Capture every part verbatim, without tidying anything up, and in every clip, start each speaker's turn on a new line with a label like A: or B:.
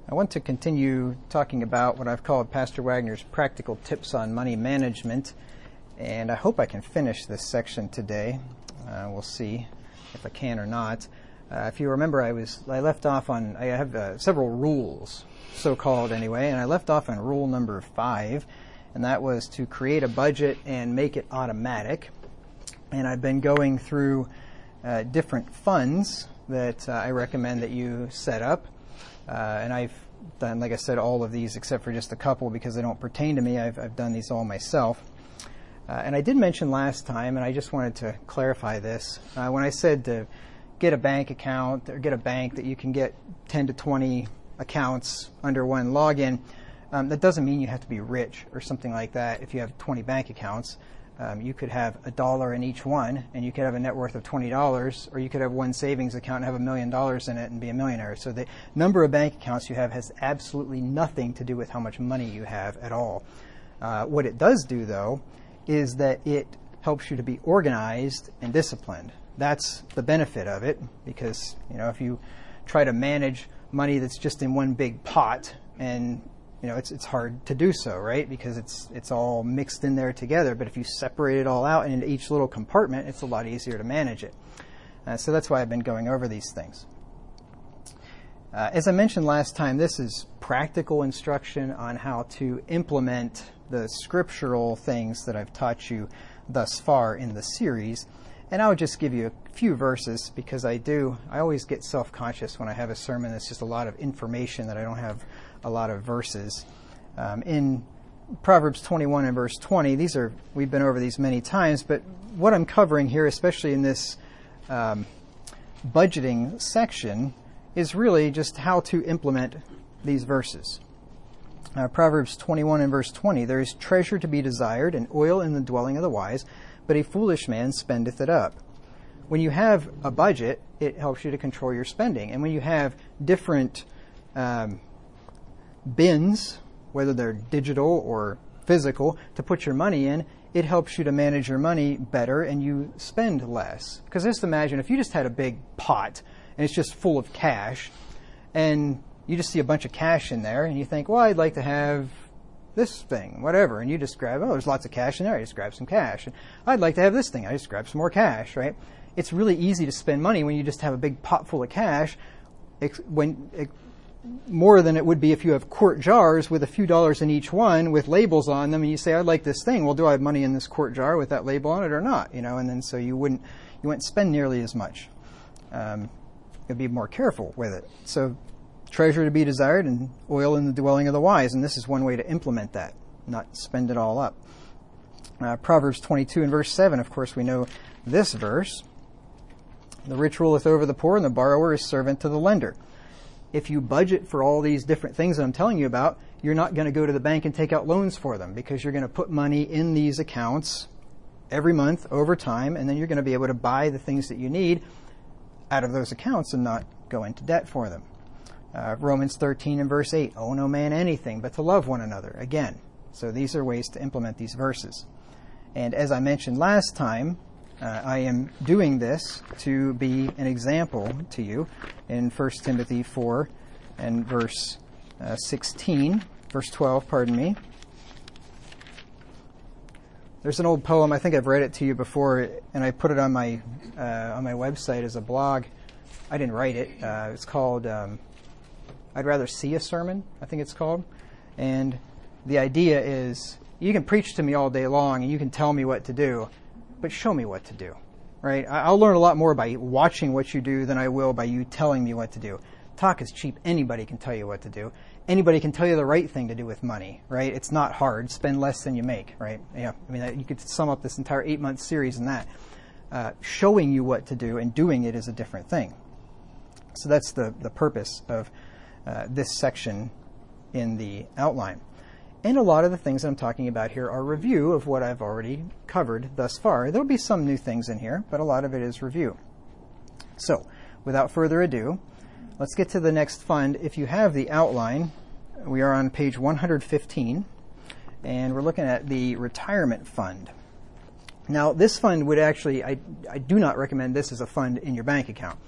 A: I want to continue talking about what I've called Pastor Wagner's practical tips on money management, and I hope I can finish this section today. Uh, we'll see if I can or not. Uh, if you remember, I was I left off on I have uh, several rules, so-called anyway, and I left off on rule number five, and that was to create a budget and make it automatic. And I've been going through uh, different funds that uh, I recommend that you set up. Uh, and I've done, like I said, all of these except for just a couple because they don't pertain to me. I've, I've done these all myself. Uh, and I did mention last time, and I just wanted to clarify this, uh, when I said to get a bank account or get a bank that you can get ten to twenty accounts under one login, um, that doesn't mean you have to be rich or something like that. If you have twenty bank accounts, Um, you could have a dollar in each one, and you could have a net worth of twenty dollars, or you could have one savings account and have a million dollars in it and be a millionaire. So the number of bank accounts you have has absolutely nothing to do with how much money you have at all. Uh, what it does do, though, is that it helps you to be organized and disciplined. That's the benefit of it, because you know if you try to manage money that's just in one big pot, and you know, it's it's hard to do so, right? Because it's it's all mixed in there together. But if you separate it all out into each little compartment, it's a lot easier to manage it. Uh, so that's why I've been going over these things. Uh, as I mentioned last time, this is practical instruction on how to implement the scriptural things that I've taught you thus far in the series. And I'll just give you a few verses because I do, I always get self-conscious when I have a sermon that's just a lot of information that I don't have a lot of verses. Um, in Proverbs twenty-one and verse twenty, these are, we've been over these many times, but what I'm covering here, especially in this um, budgeting section, is really just how to implement these verses. Uh, Proverbs twenty-one and verse twenty, there is treasure to be desired and oil in the dwelling of the wise, but a foolish man spendeth it up. When you have a budget, it helps you to control your spending. And when you have different um, bins, whether they're digital or physical, to put your money in, it helps you to manage your money better and you spend less. Because just imagine if you just had a big pot and it's just full of cash, and you just see a bunch of cash in there and you think, well, I'd like to have this thing, whatever, and you just grab, oh, there's lots of cash in there, I just grab some cash. And I'd like to have this thing, I just grab some more cash, right? It's really easy to spend money when you just have a big pot full of cash, when it, more than it would be if you have quart jars with a few dollars in each one with labels on them, and you say, I'd like this thing. Well, do I have money in this quart jar with that label on it or not? You know, and then so you wouldn't you wouldn't spend nearly as much. Um, you'd be more careful with it. So treasure to be desired and oil in the dwelling of the wise, and this is one way to implement that, not spend it all up. Uh, Proverbs twenty-two and verse seven, of course, we know this verse. The rich ruleth over the poor, and the borrower is servant to the lender. If you budget for all these different things that I'm telling you about, you're not going to go to the bank and take out loans for them because you're going to put money in these accounts every month over time, and then you're going to be able to buy the things that you need out of those accounts and not go into debt for them. Uh, Romans thirteen and verse eight, owe no man anything but to love one another. Again, so these are ways to implement these verses. And as I mentioned last time, uh, I am doing this to be an example to you in First Timothy four and verse uh, sixteen, verse twelve, pardon me. There's an old poem, I think I've read it to you before, and I put it on my uh, on my website as a blog. I didn't write it. Uh, it's called um, I'd Rather See a Sermon, I think it's called. And the idea is, you can preach to me all day long and you can tell me what to do, but show me what to do, right? I'll learn a lot more by watching what you do than I will by you telling me what to do. Talk is cheap. Anybody can tell you what to do. Anybody can tell you the right thing to do with money, right? It's not hard. Spend less than you make, right? Yeah, I mean, you could sum up this entire eight-month series in that. Uh, showing you what to do and doing it is a different thing. So that's the, the purpose of Uh, this section in the outline. And a lot of the things that I'm talking about here are review of what I've already covered thus far. There'll be some new things in here, but a lot of it is review. So, without further ado, let's get to the next fund. If you have the outline, we are on page one hundred fifteen, and we're looking at the retirement fund. Now, this fund would actually, I, I do not recommend this as a fund in your bank account,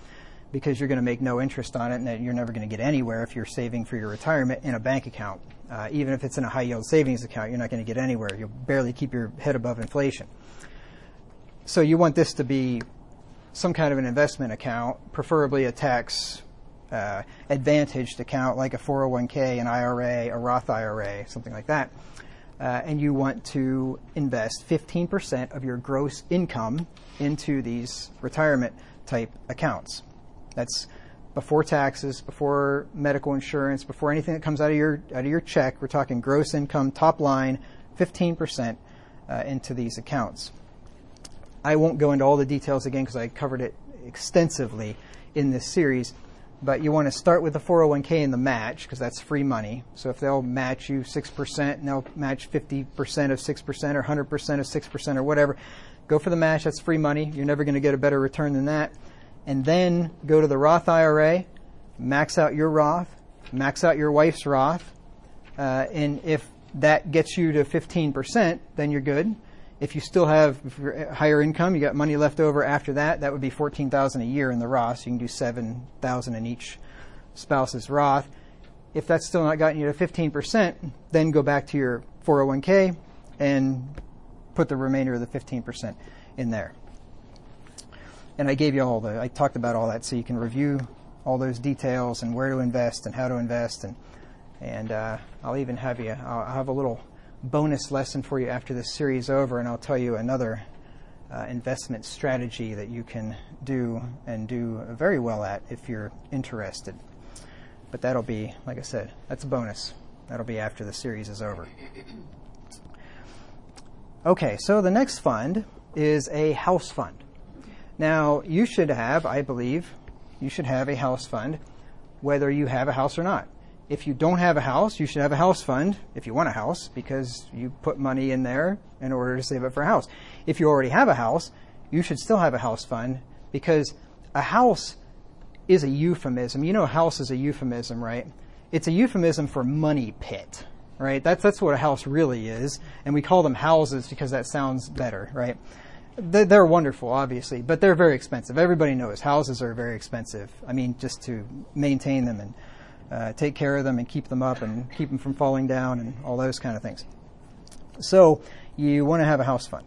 A: because you're going to make no interest on it, and that you're never going to get anywhere if you're saving for your retirement in a bank account. Uh, even if it's in a high-yield savings account, you're not going to get anywhere. You'll barely keep your head above inflation. So you want this to be some kind of an investment account, preferably a tax uh, advantaged account like a four oh one k, an I R A, a Roth I R A, something like that. Uh, and you want to invest fifteen percent of your gross income into these retirement type accounts. That's before taxes, before medical insurance, before anything that comes out of your out of your check. We're talking gross income, top line, fifteen percent uh, into these accounts. I won't go into all the details again because I covered it extensively in this series. But you want to start with the four oh one k and the match, because that's free money. So if they'll match you six percent and they'll match fifty percent of six percent or one hundred percent of six percent or whatever, go for the match. That's free money. You're never going to get a better return than that. And then go to the Roth I R A, max out your Roth, max out your wife's Roth. Uh, and if that gets you to fifteen percent, then you're good. If you still have if you're higher income, you got money left over after that, that would be fourteen thousand dollars a year in the Roth. So you can do seven thousand dollars in each spouse's Roth. If that's still not gotten you to fifteen percent, then go back to your four oh one k and put the remainder of the fifteen percent in there. And I gave you all the, I talked about all that so you can review all those details and where to invest and how to invest. And, and uh, I'll even have you, I'll have a little bonus lesson for you after this series is over, and I'll tell you another uh, investment strategy that you can do and do very well at if you're interested. But that'll be, like I said, that's a bonus. That'll be after the series is over. Okay, so the next fund is a house fund. Now, you should have, I believe, you should have a house fund whether you have a house or not. If you don't have a house, you should have a house fund if you want a house, because you put money in there in order to save up for a house. If you already have a house, you should still have a house fund, because a house is a euphemism. You know, a house is a euphemism, right? It's a euphemism for money pit, right? That's that's what a house really is, and we call them houses because that sounds better, right? They're wonderful, obviously, but they're very expensive. Everybody knows houses are very expensive. I mean, just to maintain them and uh, take care of them and keep them up and keep them from falling down and all those kind of things. So you want to have a house fund.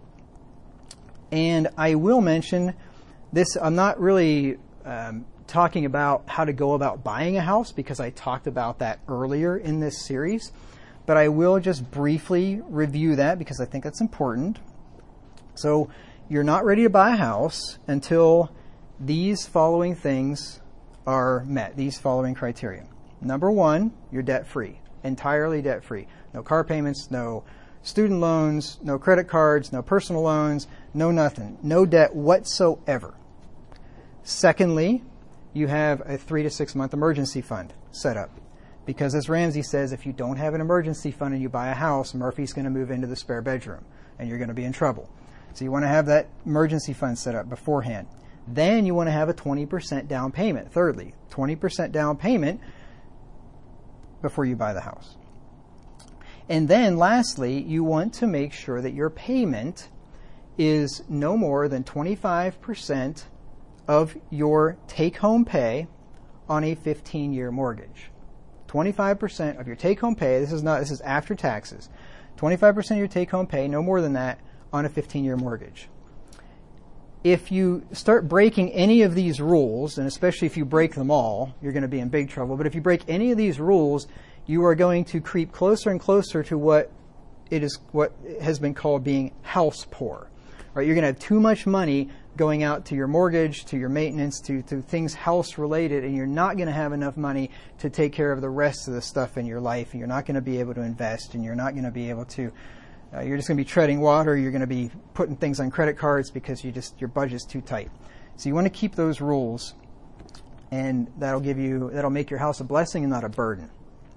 A: And I will mention this, I'm not really um, talking about how to go about buying a house, because I talked about that earlier in this series, but I will just briefly review that because I think that's important. So you're not ready to buy a house until these following things are met, these following criteria. Number one, you're debt-free, entirely debt-free. No car payments, no student loans, no credit cards, no personal loans, no nothing, no debt whatsoever. Secondly, you have a three to six month emergency fund set up. Because as Ramsey says, if you don't have an emergency fund and you buy a house, Murphy's going to move into the spare bedroom and you're going to be in trouble. So you want to have that emergency fund set up beforehand. Then you want to have a twenty percent down payment. Thirdly, twenty percent down payment before you buy the house. And then lastly, you want to make sure that your payment is no more than twenty-five percent of your take-home pay on a fifteen-year mortgage. twenty-five percent of your take-home pay, this is not, this is after taxes, twenty-five percent of your take-home pay, no more than that, on a fifteen-year mortgage. If you start breaking any of these rules, and especially if you break them all, you're going to be in big trouble. But if you break any of these rules, you are going to creep closer and closer to what it is, what has been called being house poor. Right? You're going to have too much money going out to your mortgage, to your maintenance, to, to things house related, and you're not going to have enough money to take care of the rest of the stuff in your life, and you're not going to be able to invest, and you're not going to be able to Uh, you're just going to be treading water. You're going to be putting things on credit cards because you just your budget's too tight. So you want to keep those rules, and that'll give you that'll make your house a blessing and not a burden.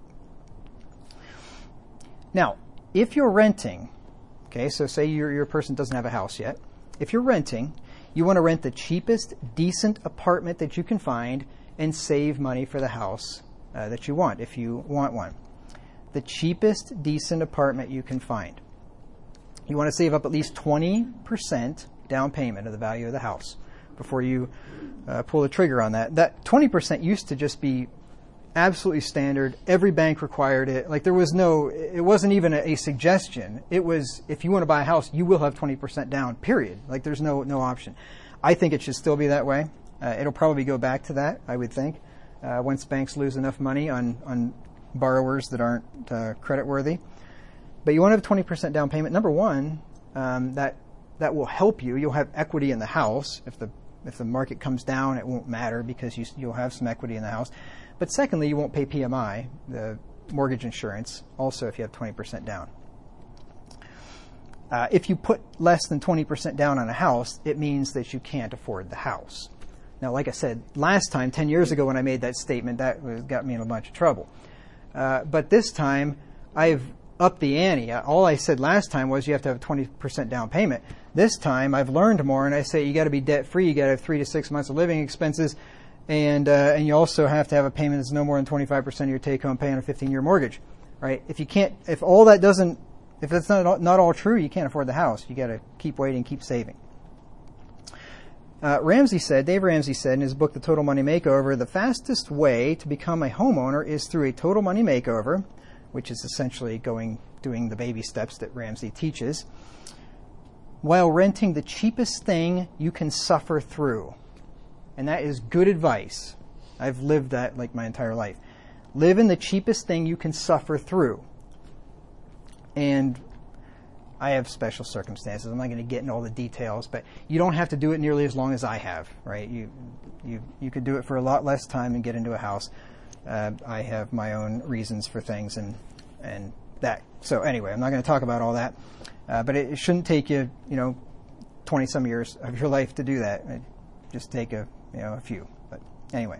A: Now, if you're renting, okay, so say your your person doesn't have a house yet. If you're renting, you want to rent the cheapest, decent apartment that you can find and save money for the house uh, that you want, if you want one. The cheapest, decent apartment you can find. You want to save up at least twenty percent down payment of the value of the house. before you uh, pull the trigger on that. That twenty percent used to just be absolutely standard. Every bank required it. Like there was no, it wasn't even a, a suggestion. It was, if you want to buy a house, you will have twenty percent down, period. Like there's no, no option. I think it should still be that way. Uh, it'll probably go back to that, I would think, uh, once banks lose enough money on, on borrowers that aren't uh, credit worthy. But you want to have twenty percent down payment. Number one, um, that, that will help you. You'll have equity in the house. If the, if the market comes down, it won't matter because you, you'll have some equity in the house. But secondly, you won't pay P M I, the mortgage insurance, also if you have twenty percent down. Uh, if you put less than twenty percent down on a house, it means that you can't afford the house. Now, like I said, last time, ten years ago when I made that statement, that was, got me in a bunch of trouble. Uh, but this time, I've upped the ante. All I said last time was you have to have a twenty percent down payment. This time, I've learned more, and I say you got to be debt-free. You got to have three to six months of living expenses. And uh, and you also have to have a payment that's no more than twenty-five percent of your take-home pay on a fifteen-year mortgage, right? If you can't, if all that doesn't, if that's not not all true, you can't afford the house. You got to keep waiting, keep saving. Uh, Ramsey said, Dave Ramsey said in his book, The Total Money Makeover, the fastest way to become a homeowner is through a total money makeover, which is essentially going doing the baby steps that Ramsey teaches, while renting the cheapest thing you can suffer through. And that is good advice. I've lived that like my entire life. Live in the cheapest thing you can suffer through. And I have special circumstances. I'm not going to get into all the details, but you don't have to do it nearly as long as I have, right? You you you could do it for a lot less time and get into a house. Uh, I have my own reasons for things and and that. So anyway, I'm not going to talk about all that. Uh, but it, it shouldn't take you, you know, twenty some years of your life to do that. It just take a You know, a few, but anyway.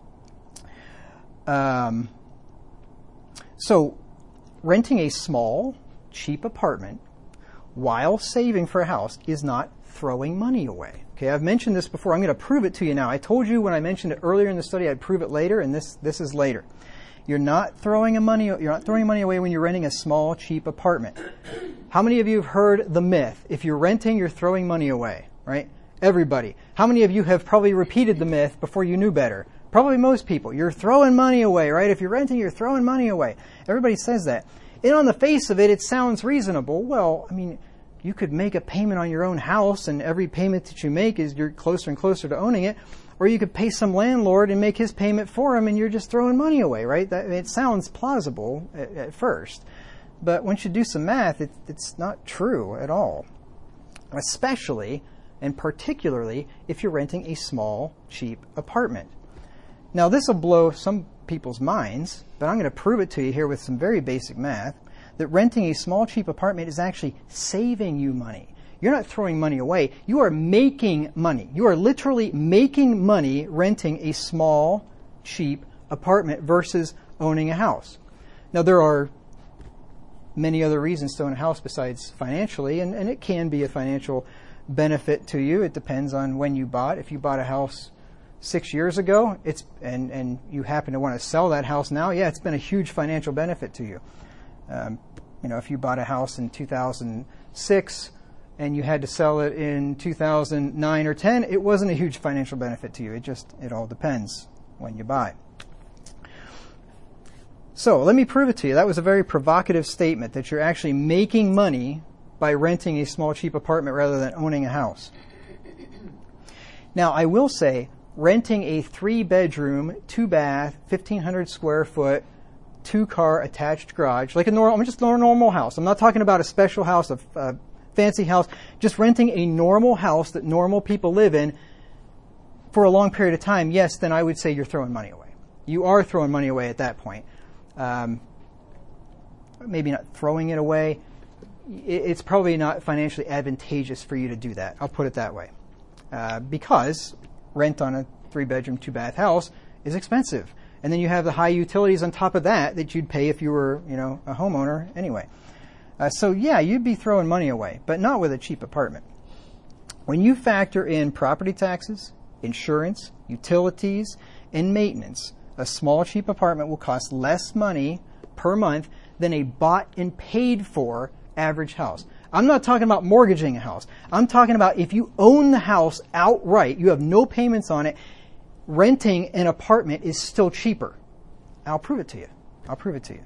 A: Um, so, renting a small, cheap apartment while saving for a house is not throwing money away. Okay, I've mentioned this before. I'm going to prove it to you now. I told you when I mentioned it earlier in the study, I'd prove it later, and this this is later. You're not throwing a money. You're not throwing money away when you're renting a small, cheap apartment. How many of you have heard the myth? If you're renting, you're throwing money away, right? Everybody. How many of you have probably repeated the myth before you knew better? Probably most people. You're throwing money away, right? If you're renting, you're throwing money away. Everybody says that. And on the face of it, it sounds reasonable. Well, I mean, you could make a payment on your own house, and every payment that you make is you're closer and closer to owning it. Or you could pay some landlord and make his payment for him, and you're just throwing money away, right? That, it sounds plausible at, at first. But once you do some math, it, it's not true at all. Especially and particularly if you're renting a small, cheap apartment. Now, this will blow some people's minds, but I'm going to prove it to you here with some very basic math, that renting a small, cheap apartment is actually saving you money. You're not throwing money away. You are making money. You are literally making money renting a small, cheap apartment versus owning a house. Now, there are many other reasons to own a house besides financially, and, and it can be a financial benefit to you. It depends on when you bought. If you bought a house six years ago, it's and, and you happen to want to sell that house now, yeah, it's been a huge financial benefit to you. Um, you know, if you bought a house in two thousand six and you had to sell it in two thousand nine or ten, it wasn't a huge financial benefit to you. It just, it all depends when you buy. So let me prove it to you. That was a very provocative statement that you're actually making money by renting a small, cheap apartment rather than owning a house. Now, I will say, renting a three-bedroom, two-bath, fifteen hundred square foot, two-car attached garage, like a normal, just a normal house. I'm not talking about a special house, a, a fancy house. Just renting a normal house that normal people live in for a long period of time, yes, then I would say you're throwing money away. You are throwing money away at that point. Um, maybe not throwing it away. It's probably not financially advantageous for you to do that. I'll put it that way. Uh, because rent on a three-bedroom, two-bath house is expensive. And then you have the high utilities on top of that that you'd pay if you were, you know, a homeowner anyway. Uh, so, yeah, you'd be throwing money away, but not with a cheap apartment. When you factor in property taxes, insurance, utilities, and maintenance, a small, cheap apartment will cost less money per month than a bought and paid for average house. I'm not talking about mortgaging a house. I'm talking about if you own the house outright, you have no payments on it, renting an apartment is still cheaper. I'll prove it to you. I'll prove it to you.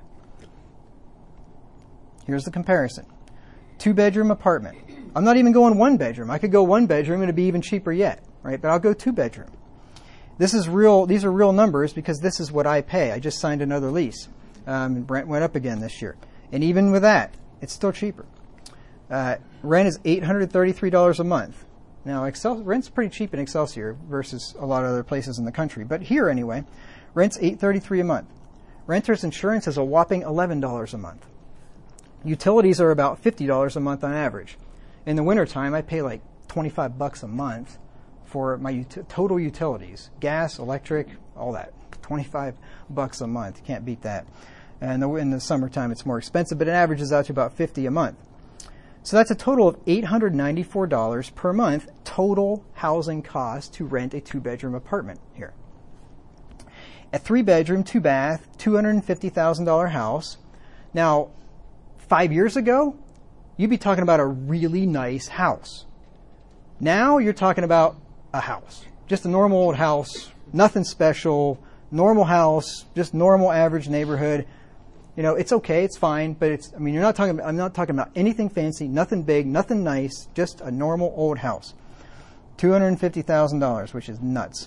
A: Here's the comparison. Two-bedroom apartment. I'm not even going one bedroom. I could go one bedroom and it'd be even cheaper yet, right? But I'll go two bedroom. This is real. These are real numbers because this is what I pay. I just signed another lease. Um, rent went up again this year. And even with that, it's still cheaper. Uh, rent is eight hundred thirty-three dollars a month. Now, Excel, rent's pretty cheap in Excelsior versus a lot of other places in the country. But here anyway, rent's eight hundred thirty-three dollars a month. Renter's insurance is a whopping eleven dollars a month. Utilities are about fifty dollars a month on average. In the wintertime, I pay like twenty-five bucks a month for my ut- total utilities. Gas, electric, all that. twenty-five bucks a month. You can't beat that. And in the summertime, it's more expensive, but it averages out to about fifty a month. So that's a total of eight hundred ninety-four dollars per month total housing cost to rent a two-bedroom apartment here. A three-bedroom, two-bath, two hundred fifty thousand dollars house. Now, five years ago, you'd be talking about a really nice house. Now you're talking about a house. Just a normal old house, nothing special, normal house, just normal average neighborhood. You know, it's okay, it's fine, but it's, I mean, you're not talking, I'm not talking about anything fancy, nothing big, nothing nice, just a normal old house. two hundred fifty thousand dollars, which is nuts.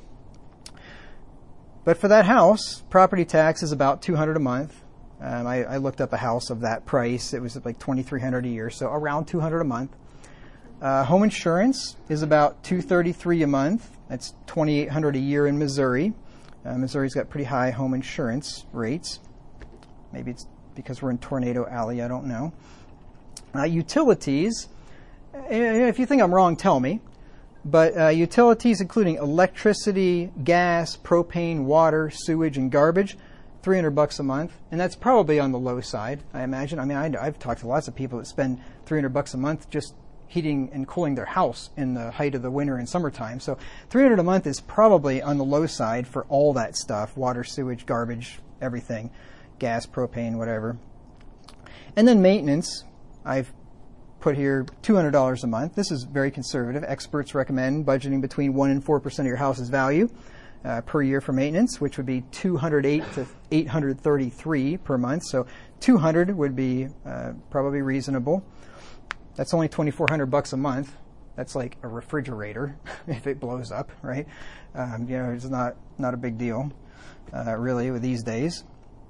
A: But for that house, property tax is about two hundred dollars a month. Um, I, I looked up a house of that price. It was like twenty-three hundred dollars a year, so around two hundred dollars a month. Uh, home insurance is about two hundred thirty-three dollars a month. That's twenty-eight hundred dollars a year in Missouri. Uh, Missouri's got pretty high home insurance rates. Maybe it's because we're in Tornado Alley, I don't know. Uh, utilities, if you think I'm wrong, tell me. But uh, utilities, including electricity, gas, propane, water, sewage, and garbage, three hundred bucks a month. And that's probably on the low side, I imagine. I mean, I, I've talked to lots of people that spend three hundred bucks a month just heating and cooling their house in the height of the winter and summertime. So three hundred a month is probably on the low side for all that stuff, water, sewage, garbage, everything. Gas, propane, whatever. And then maintenance, I've put here two hundred dollars a month. This is very conservative. Experts recommend budgeting between one and four percent of your house's value uh, per year for maintenance, which would be two hundred eight to eight hundred thirty-three per month. So two hundred would be uh, probably reasonable. That's only twenty-four hundred bucks a month. That's like a refrigerator if it blows up, right? Um, you know, it's not not a big deal, uh, really, with these days.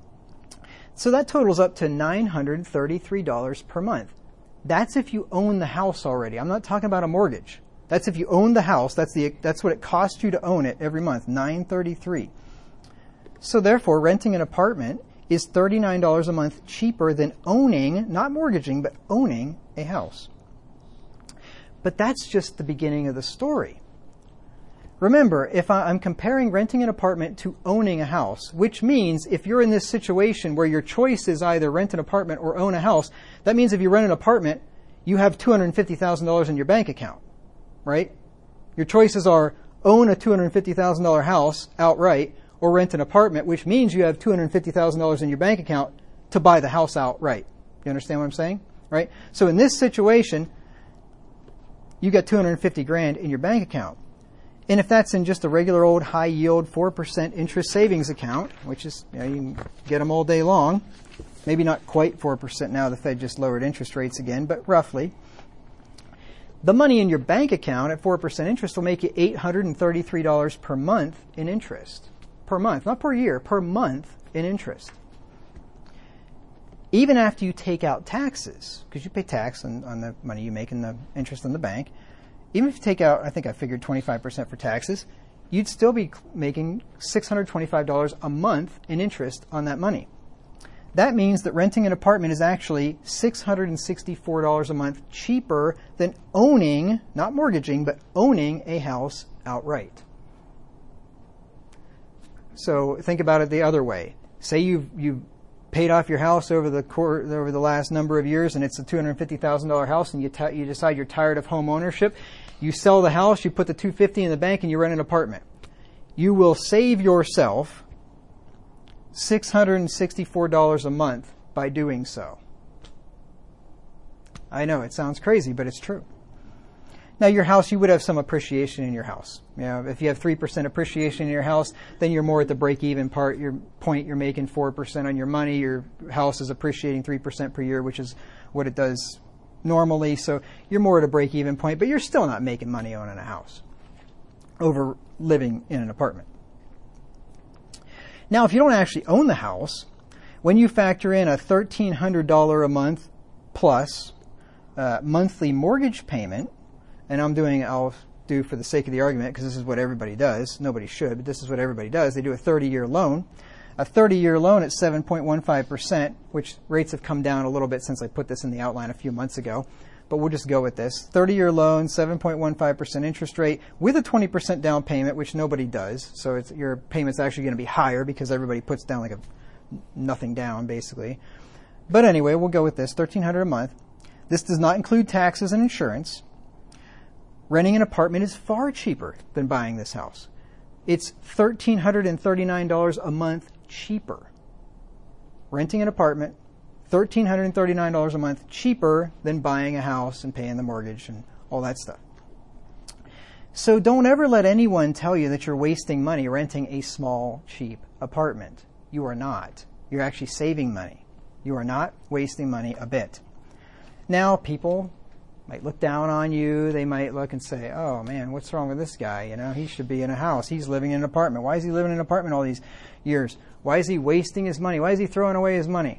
A: So that totals up to nine hundred thirty-three dollars per month. That's if you own the house already. I'm not talking about a mortgage. That's if you own the house. That's the that's what it costs you to own it every month, nine hundred thirty-three dollars. So therefore, renting an apartment is thirty-nine dollars a month cheaper than owning, not mortgaging, but owning a house. But that's just the beginning of the story. Remember, if I'm comparing renting an apartment to owning a house, which means if you're in this situation where your choice is either rent an apartment or own a house, that means if you rent an apartment, you have two hundred fifty thousand dollars in your bank account, right? Your choices are own a two hundred fifty thousand dollars house outright or rent an apartment, which means you have two hundred fifty thousand dollars in your bank account to buy the house outright. You understand what I'm saying? Right? So in this situation, you got two hundred fifty grand in your bank account. And if that's in just a regular old high yield four percent interest savings account, which is, you know, you can get them all day long, maybe not quite four percent now, the Fed just lowered interest rates again, but roughly, the money in your bank account at four percent interest will make you eight hundred thirty-three dollars per month in interest. Per month, not per year, per month in interest. Even after you take out taxes, because you pay tax on, on the money you make in the interest in the bank, even if you take out, I think I figured twenty-five percent for taxes, you'd still be making six hundred twenty-five dollars a month in interest on that money. That means that renting an apartment is actually six hundred sixty-four dollars a month cheaper than owning, not mortgaging, but owning a house outright. So think about it the other way. Say you've, you've paid off your house over the cor- over the last number of years, and it's a two hundred fifty thousand dollars house, and you t- you decide you're tired of home ownership. You sell the house, you put the two hundred fifty thousand dollars in the bank, and you rent an apartment. You will save yourself six hundred sixty-four dollars a month by doing so. I know it sounds crazy, but it's true. Now, your house, you would have some appreciation in your house. You know, if you have three percent appreciation in your house, then you're more at the break-even part. Your point, you're making four percent on your money. Your house is appreciating three percent per year, which is what it does normally. So you're more at a break-even point, but you're still not making money owning a house over living in an apartment. Now, if you don't actually own the house, when you factor in a thirteen hundred dollars a month plus uh, monthly mortgage payment, and I'm doing, I'll do for the sake of the argument, because this is what everybody does. Nobody should, but this is what everybody does. They do a thirty-year loan. A thirty-year loan at seven point one five percent, which rates have come down a little bit since I put this in the outline a few months ago, but we'll just go with this. thirty-year loan, seven point one five percent interest rate with a twenty percent down payment, which nobody does. So it's, your payment's actually going to be higher because everybody puts down like a nothing down, basically. But anyway, we'll go with this, thirteen hundred dollars a month. This does not include taxes and insurance. Renting an apartment is far cheaper than buying this house. It's one thousand three hundred thirty-nine dollars a month cheaper. Renting an apartment, one thousand three hundred thirty-nine dollars a month cheaper than buying a house and paying the mortgage and all that stuff. So don't ever let anyone tell you that you're wasting money renting a small, cheap apartment. You are not. You're actually saving money. You are not wasting money a bit. Now, people might look down on you. They might look and say, oh man, what's wrong with this guy? You know, he should be in a house. He's living in an apartment. Why is he living in an apartment all these years? Why is he wasting his money? Why is he throwing away his money?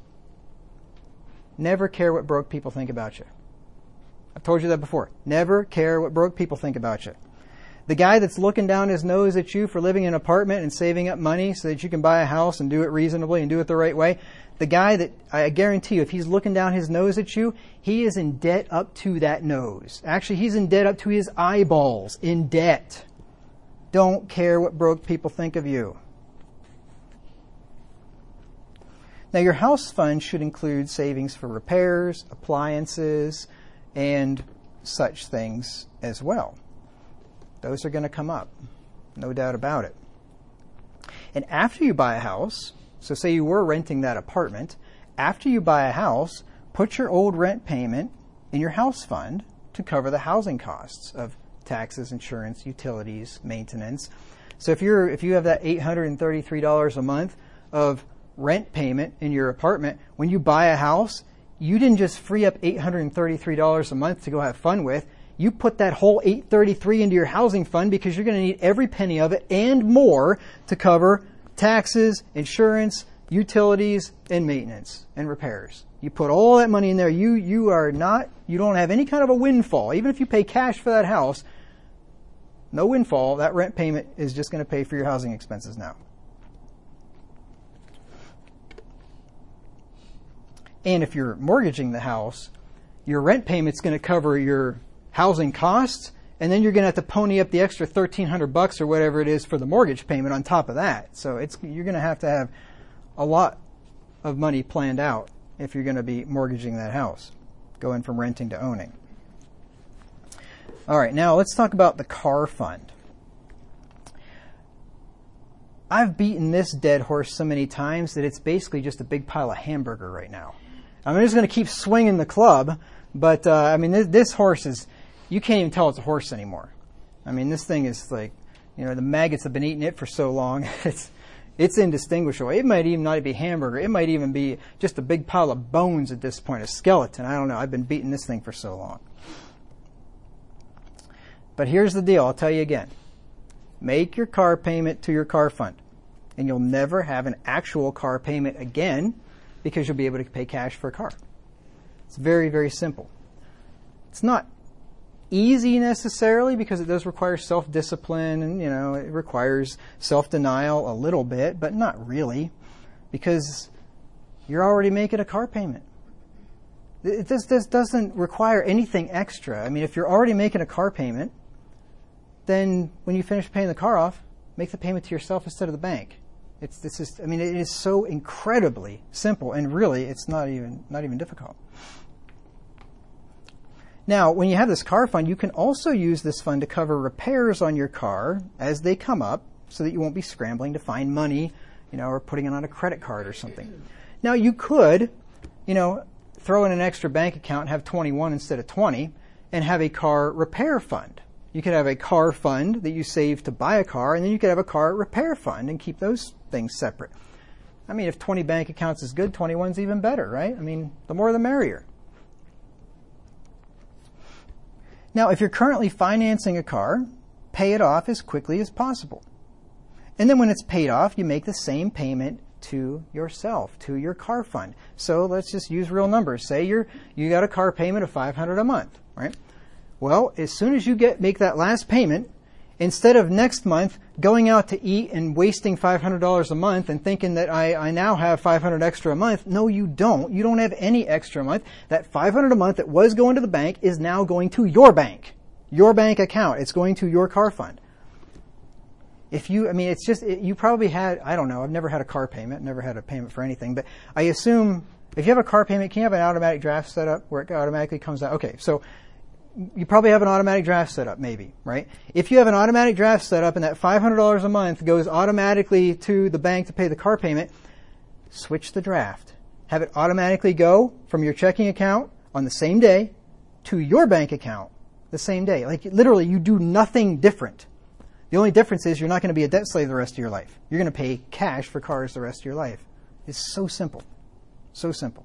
A: Never care what broke people think about you. I've told you that before. Never care what broke people think about you. The guy that's looking down his nose at you for living in an apartment and saving up money so that you can buy a house and do it reasonably and do it the right way, the guy that, I guarantee you, if he's looking down his nose at you, he is in debt up to that nose. Actually, he's in debt up to his eyeballs, in debt. Don't care what broke people think of you. Now, your house fund should include savings for repairs, appliances, and such things as well. Those are going to come up, no doubt about it. And after you buy a house, so say you were renting that apartment, after you buy a house, put your old rent payment in your house fund to cover the housing costs of taxes, insurance, utilities, maintenance. So if you're if you have that eight hundred thirty-three dollars a month of rent payment in your apartment, when you buy a house, you didn't just free up eight hundred thirty-three dollars a month to go have fun with. You put that whole eight hundred thirty-three dollars into your housing fund because you're going to need every penny of it and more to cover taxes, insurance, utilities, and maintenance and repairs. You put all that money in there. You you are not, you don't have any kind of a windfall. Even if you pay cash for that house, no windfall. That rent payment is just going to pay for your housing expenses now. And if you're mortgaging the house, your rent payment's going to cover your housing costs, and then you're going to have to pony up the extra thirteen hundred bucks or whatever it is for the mortgage payment on top of that. So it's you're going to have to have a lot of money planned out if you're going to be mortgaging that house, going from renting to owning. All right, now let's talk about the car fund. I've beaten this dead horse so many times that it's basically just a big pile of hamburger right now. I'm just going to keep swinging the club, but uh, I mean, this, this horse is, you can't even tell it's a horse anymore. I mean, this thing is like, you know, the maggots have been eating it for so long, it's it's indistinguishable. It might even not be hamburger. It might even be just a big pile of bones at this point, a skeleton. I don't know. I've been beating this thing for so long. But here's the deal. I'll tell you again. Make your car payment to your car fund, and you'll never have an actual car payment again because you'll be able to pay cash for a car. It's very, very simple. It's not easy necessarily because it does require self-discipline and, you know, it requires self-denial a little bit, but not really because you're already making a car payment. It this, this doesn't require anything extra. I mean, if you're already making a car payment, then when you finish paying the car off, make the payment to yourself instead of the bank. It's this is I mean, it is so incredibly simple, and really it's not even not even difficult. Now, when you have this car fund, you can also use this fund to cover repairs on your car as they come up so that you won't be scrambling to find money, you know, or putting it on a credit card or something. Now, you could, you know, throw in an extra bank account and have twenty-one instead of twenty and have a car repair fund. You could have a car fund that you save to buy a car, and then you could have a car repair fund and keep those things separate. I mean, if twenty bank accounts is good, twenty-one's even better, right? I mean, the more the merrier. Now, if you're currently financing a car, pay it off as quickly as possible. And then when it's paid off, you make the same payment to yourself, to your car fund. So let's just use real numbers. Say you're you got a car payment of five hundred dollars a month, right? Well, as soon as you get make that last payment, instead of next month going out to eat and wasting five hundred dollars a month and thinking that I, I now have five hundred dollars extra a month, no, you don't. You don't have any extra a month. That five hundred dollars a month that was going to the bank is now going to your bank, your bank account. It's going to your car fund. If you, I mean, it's just, it, you probably had, I don't know, I've never had a car payment, never had a payment for anything, but I assume if you have a car payment, can you have an automatic draft set up where it automatically comes out? Okay, so you probably have an automatic draft set up, maybe, right? If you have an automatic draft set up and that five hundred dollars a month goes automatically to the bank to pay the car payment, switch the draft. Have it automatically go from your checking account on the same day to your bank account the same day. Like literally, you do nothing different. The only difference is you're not going to be a debt slave the rest of your life. You're going to pay cash for cars the rest of your life. It's so simple. So simple.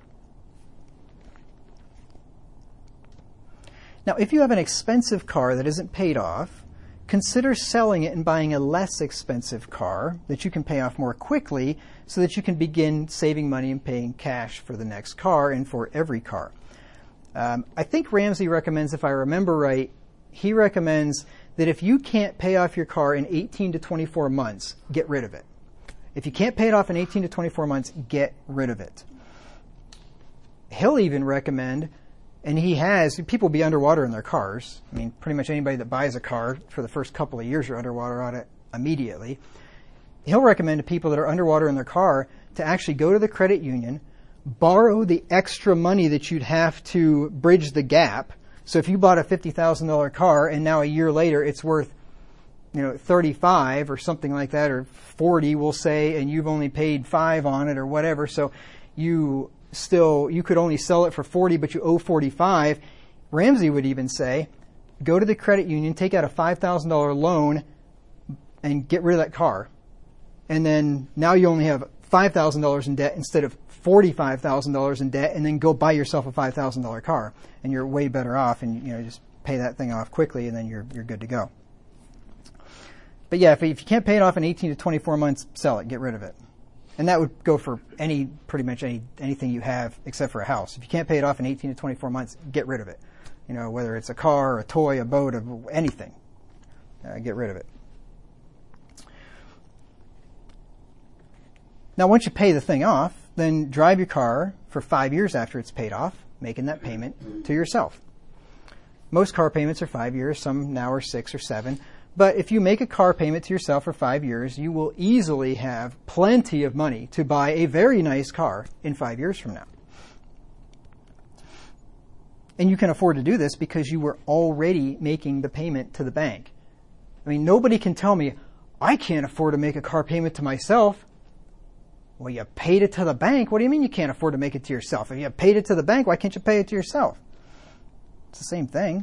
A: Now, if you have an expensive car that isn't paid off, consider selling it and buying a less expensive car that you can pay off more quickly so that you can begin saving money and paying cash for the next car and for every car. Um, I think Ramsey recommends, if I remember right, he recommends that if you can't pay off your car in eighteen to twenty-four months, get rid of it. If you can't pay it off in eighteen to twenty-four months, get rid of it. He'll even recommend, and he has, people be underwater in their cars. I mean, pretty much anybody that buys a car for the first couple of years are underwater on it immediately. He'll recommend to people that are underwater in their car to actually go to the credit union, borrow the extra money that you'd have to bridge the gap. So if you bought a fifty thousand dollars car and now a year later it's worth, you know, thirty-five or something like that, or forty, we'll say, and you've only paid five on it or whatever, so you still, you could only sell it for forty, but you owe forty-five. Ramsey would even say, go to the credit union, take out a five thousand dollars loan and get rid of that car. And then now you only have five thousand dollars in debt instead of forty-five thousand dollars in debt, and then go buy yourself a five thousand dollars car, and you're way better off, and you know, just pay that thing off quickly, and then you're you're good to go. But yeah, if, if you can't pay it off in eighteen to twenty-four months, sell it, get rid of it. And that would go for any, pretty much any anything you have except for a house. If you can't pay it off in eighteen to twenty-four months, get rid of it. You know, whether it's a car, a toy, a boat, anything, uh, get rid of it. Now, once you pay the thing off, then drive your car for five years after it's paid off, making that payment to yourself. Most car payments are five years. Some now are six or seven. But if you make a car payment to yourself for five years, you will easily have plenty of money to buy a very nice car in five years from now. And you can afford to do this because you were already making the payment to the bank. I mean, nobody can tell me, I can't afford to make a car payment to myself. Well, you paid it to the bank. What do you mean you can't afford to make it to yourself? If you paid it to the bank, why can't you pay it to yourself? It's the same thing.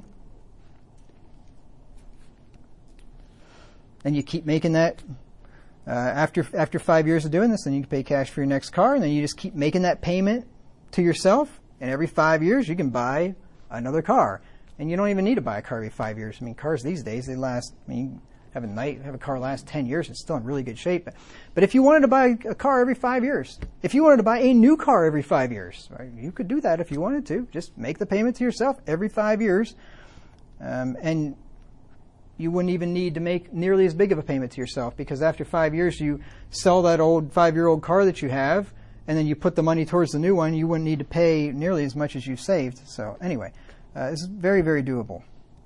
A: And you keep making that uh, after after five years of doing this, then you can pay cash for your next car, and then you just keep making that payment to yourself, and every five years you can buy another car. And you don't even need to buy a car every five years. I mean, cars these days, they last, I mean, have a night, have a car last ten years, it's still in really good shape. But if you wanted to buy a car every five years, if you wanted to buy a new car every five years, right, you could do that if you wanted to. Just make the payment to yourself every five years. Um, and you wouldn't even need to make nearly as big of a payment to yourself, because after five years you sell that old five-year-old car that you have, and then you put the money towards the new one. You wouldn't need to pay nearly as much as you saved. So anyway, uh, it's very, very doable.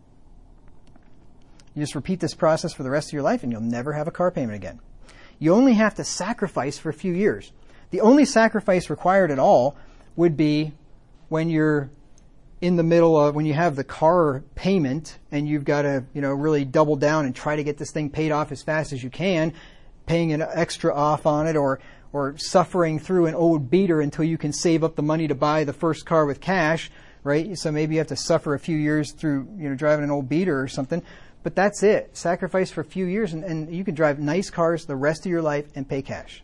A: You just repeat this process for the rest of your life and you'll never have a car payment again. You only have to sacrifice for a few years. The only sacrifice required at all would be when you're in the middle of, when you have the car payment and you've got to, you know, really double down and try to get this thing paid off as fast as you can, paying an extra off on it, or or suffering through an old beater until you can save up the money to buy the first car with cash, right? So maybe you have to suffer a few years through, you know, driving an old beater or something. But that's it. Sacrifice for a few years, and, and you can drive nice cars the rest of your life and pay cash.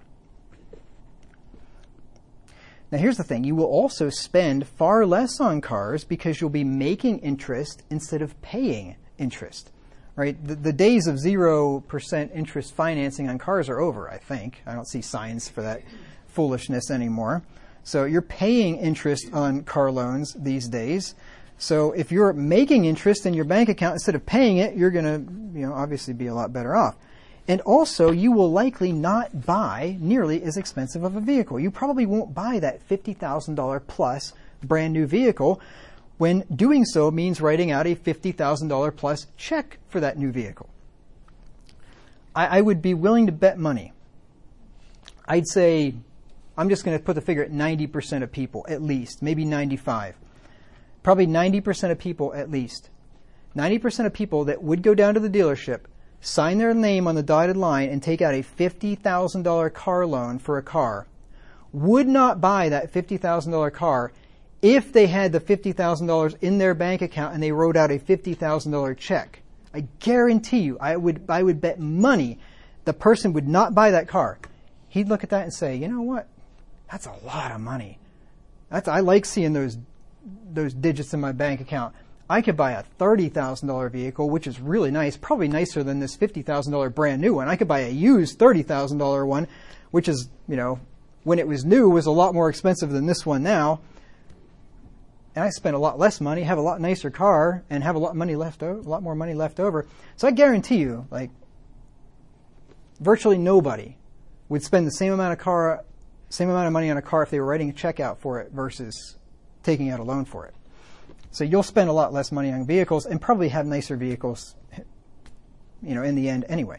A: Now here's the thing. You will also spend far less on cars because you'll be making interest instead of paying interest. Right? The, the days of zero percent interest financing on cars are over, I think. I don't see signs for that foolishness anymore. So you're paying interest on car loans these days. So if you're making interest in your bank account instead of paying it, you're going to, you know, obviously be a lot better off. And also, you will likely not buy nearly as expensive of a vehicle. You probably won't buy that fifty thousand dollars plus brand new vehicle, when doing so means writing out a fifty thousand dollars plus check for that new vehicle. I, I would be willing to bet money. I'd say, I'm just going to put the figure at ninety percent of people, at least, maybe ninety-five. Probably ninety percent of people, at least. ninety percent of people that would go down to the dealership, sign their name on the dotted line, and take out a fifty thousand dollars car loan for a car, would not buy that fifty thousand dollars car if they had the fifty thousand dollars in their bank account and they wrote out a fifty thousand dollars check. I guarantee you, I would, I would bet money the person would not buy that car. He'd look at that and say, you know what? That's a lot of money. That's, I like seeing those, those digits in my bank account. I could buy a thirty thousand dollars vehicle, which is really nice, probably nicer than this fifty thousand dollars brand new one. I could buy a used thirty thousand dollars one, which is, you know, when it was new, was a lot more expensive than this one now. And I spent a lot less money, have a lot nicer car, and have a lot money left over, a lot more money left over. So I guarantee you, like, virtually nobody would spend the same amount of car, same amount of money on a car if they were writing a check out for it versus taking out a loan for it. So you'll spend a lot less money on vehicles and probably have nicer vehicles, you know, in the end anyway.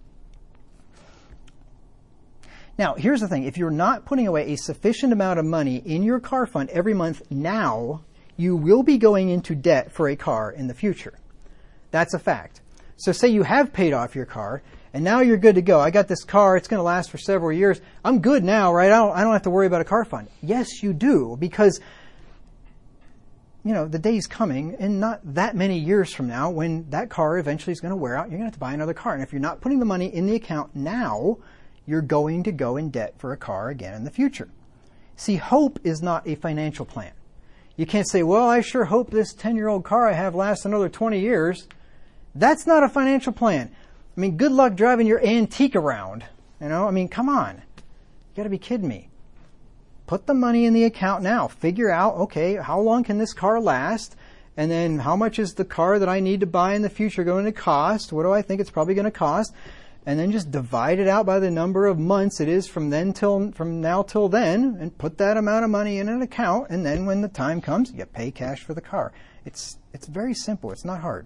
A: Now, here's the thing. If you're not putting away a sufficient amount of money in your car fund every month now, you will be going into debt for a car in the future. That's a fact. So say you have paid off your car and now you're good to go. I got this car. It's going to last for several years. I'm good now, right? I don't, I don't have to worry about a car fund. Yes, you do, because you know, the day's coming, and not that many years from now, when that car eventually is going to wear out, you're going to have to buy another car. And if you're not putting the money in the account now, you're going to go in debt for a car again in the future. See, hope is not a financial plan. You can't say, well, I sure hope this ten-year-old car I have lasts another twenty years. That's not a financial plan. I mean, good luck driving your antique around. You know, I mean, come on. You got to be kidding me. Put the money in the account now. Figure out, okay, how long can this car last? And then how much is the car that I need to buy in the future going to cost? What do I think it's probably going to cost? And then just divide it out by the number of months it is from then till, from now till then, and put that amount of money in an account. And then when the time comes, you pay cash for the car. It's, it's very simple. It's not hard.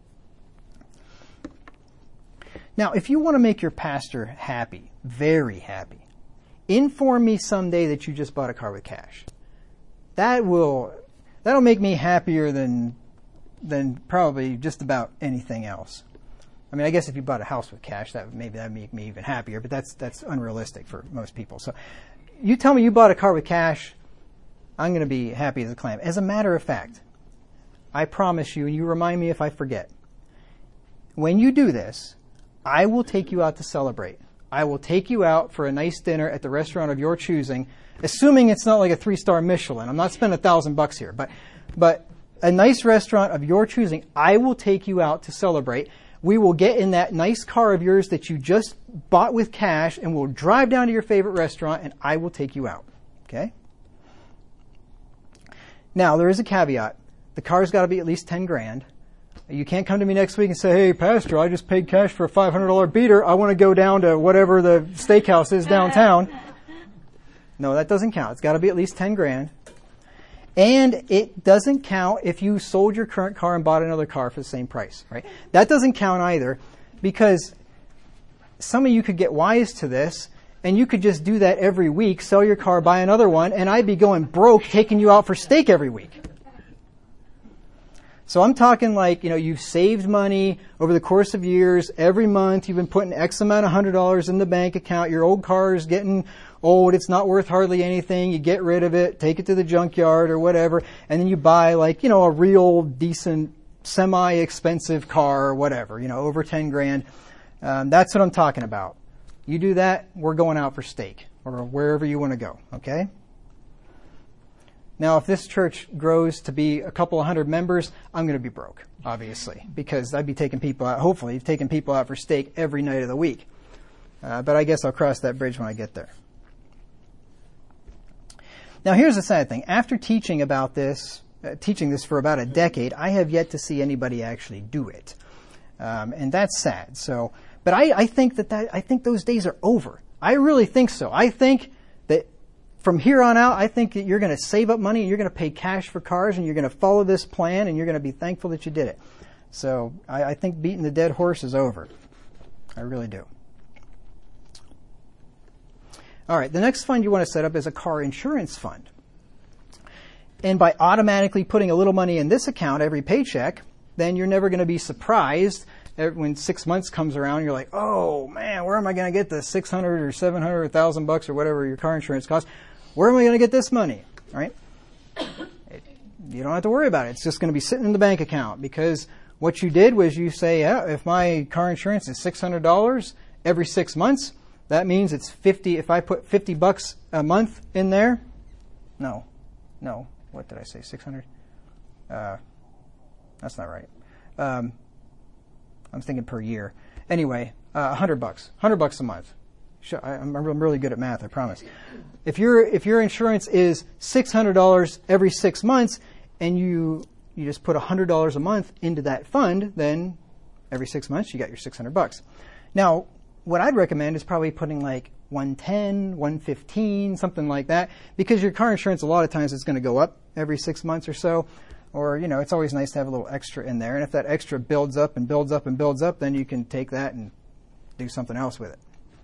A: Now, if you want to make your pastor happy, very happy, inform me someday that you just bought a car with cash. That will, that'll make me happier than, than probably just about anything else. I mean, I guess if you bought a house with cash, that maybe that'd make me even happier, but that's, that's unrealistic for most people. So you tell me you bought a car with cash, I'm going to be happy as a clam. As a matter of fact, I promise you, and you remind me if I forget, when you do this, I will take you out to celebrate. I will take you out for a nice dinner at the restaurant of your choosing, assuming it's not like a three-star Michelin. I'm not spending a thousand bucks here, but, but a nice restaurant of your choosing, I will take you out to celebrate. We will get in that nice car of yours that you just bought with cash, and we'll drive down to your favorite restaurant, and I will take you out. Okay? Now, there is a caveat. The car's got to be at least ten grand. You can't come to me next week and say, hey, Pastor, I just paid cash for a five hundred dollars beater. I want to go down to whatever the steakhouse is downtown. No, that doesn't count. It's got to be at least ten grand. And it doesn't count if you sold your current car and bought another car for the same price, right? That doesn't count either, because some of you could get wise to this, and you could just do that every week, sell your car, buy another one, and I'd be going broke taking you out for steak every week. So I'm talking like, you know, you've saved money over the course of years. Every month you've been putting X amount of hundred dollars in the bank account. Your old car is getting old. It's not worth hardly anything. You get rid of it, take it to the junkyard or whatever. And then you buy like, you know, a real decent, semi-expensive car or whatever, you know, over ten grand. Um, that's what I'm talking about. You do that, we're going out for steak or wherever you want to go. Okay. Now, if this church grows to be a couple of hundred members, I'm going to be broke, obviously, because I'd be taking people out, hopefully, taking people out for steak every night of the week. Uh, but I guess I'll cross that bridge when I get there. Now, here's the sad thing. After teaching about this, uh, teaching this for about a decade, I have yet to see anybody actually do it. Um, and that's sad. So, but I, I think that, that, I think those days are over. I really think so. I think that from here on out, I think that you're going to save up money and you're going to pay cash for cars and you're going to follow this plan and you're going to be thankful that you did it. So I, I think beating the dead horse is over. I really do. All right, the next fund you want to set up is a car insurance fund. And by automatically putting a little money in this account every paycheck, then you're never going to be surprised when six months comes around. You're like, oh man, where am I going to get the six hundred or seven hundred or one thousand bucks or whatever your car insurance costs? Where am I going to get this money? All right? It, you don't have to worry about it. It's just going to be sitting in the bank account because what you did was you say, yeah, if my car insurance is six hundred dollars every six months, that means it's fifty. If I put fifty bucks a month in there, no, no. What did I say? six hundred? Uh, that's not right. Um, I'm thinking per year. Anyway, uh, one hundred bucks. one hundred bucks a month. I'm really good at math, I promise. If your if your insurance is six hundred dollars every six months and you you just put one hundred dollars a month into that fund, then every six months you got your six hundred bucks. Now, what I'd recommend is probably putting like one ten, one fifteen, something like that, because your car insurance a lot of times is going to go up every six months or so. Or, you know, it's always nice to have a little extra in there. And if that extra builds up and builds up and builds up, then you can take that and do something else with it.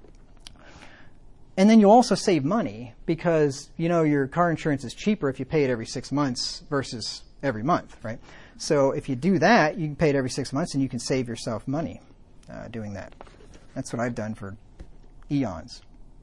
A: And then you also save money because, you know, your car insurance is cheaper if you pay it every six months versus every month, right? So if you do that, you can pay it every six months and you can save yourself money uh, doing that. That's what I've done for eons.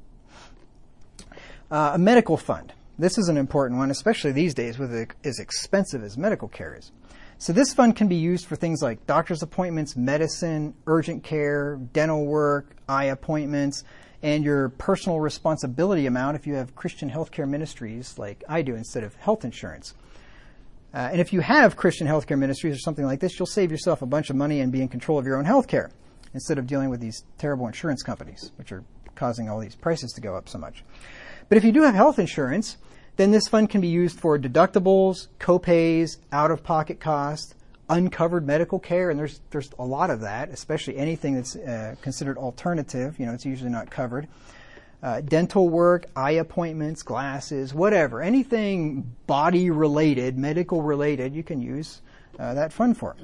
A: Uh, a medical fund. This is an important one, especially these days with it as expensive as medical care is. So this fund can be used for things like doctor's appointments, medicine, urgent care, dental work, eye appointments, and your personal responsibility amount if you have Christian healthcare ministries like I do instead of health insurance. Uh, and if you have Christian healthcare ministries or something like this, you'll save yourself a bunch of money and be in control of your own healthcare instead of dealing with these terrible insurance companies, which are causing all these prices to go up so much. But if you do have health insurance, then this fund can be used for deductibles, co-pays, out-of-pocket costs, uncovered medical care, and there's there's a lot of that, especially anything that's uh, considered alternative. You know, it's usually not covered. Uh, dental work, eye appointments, glasses, whatever, anything body-related, medical-related, you can use uh, that fund for.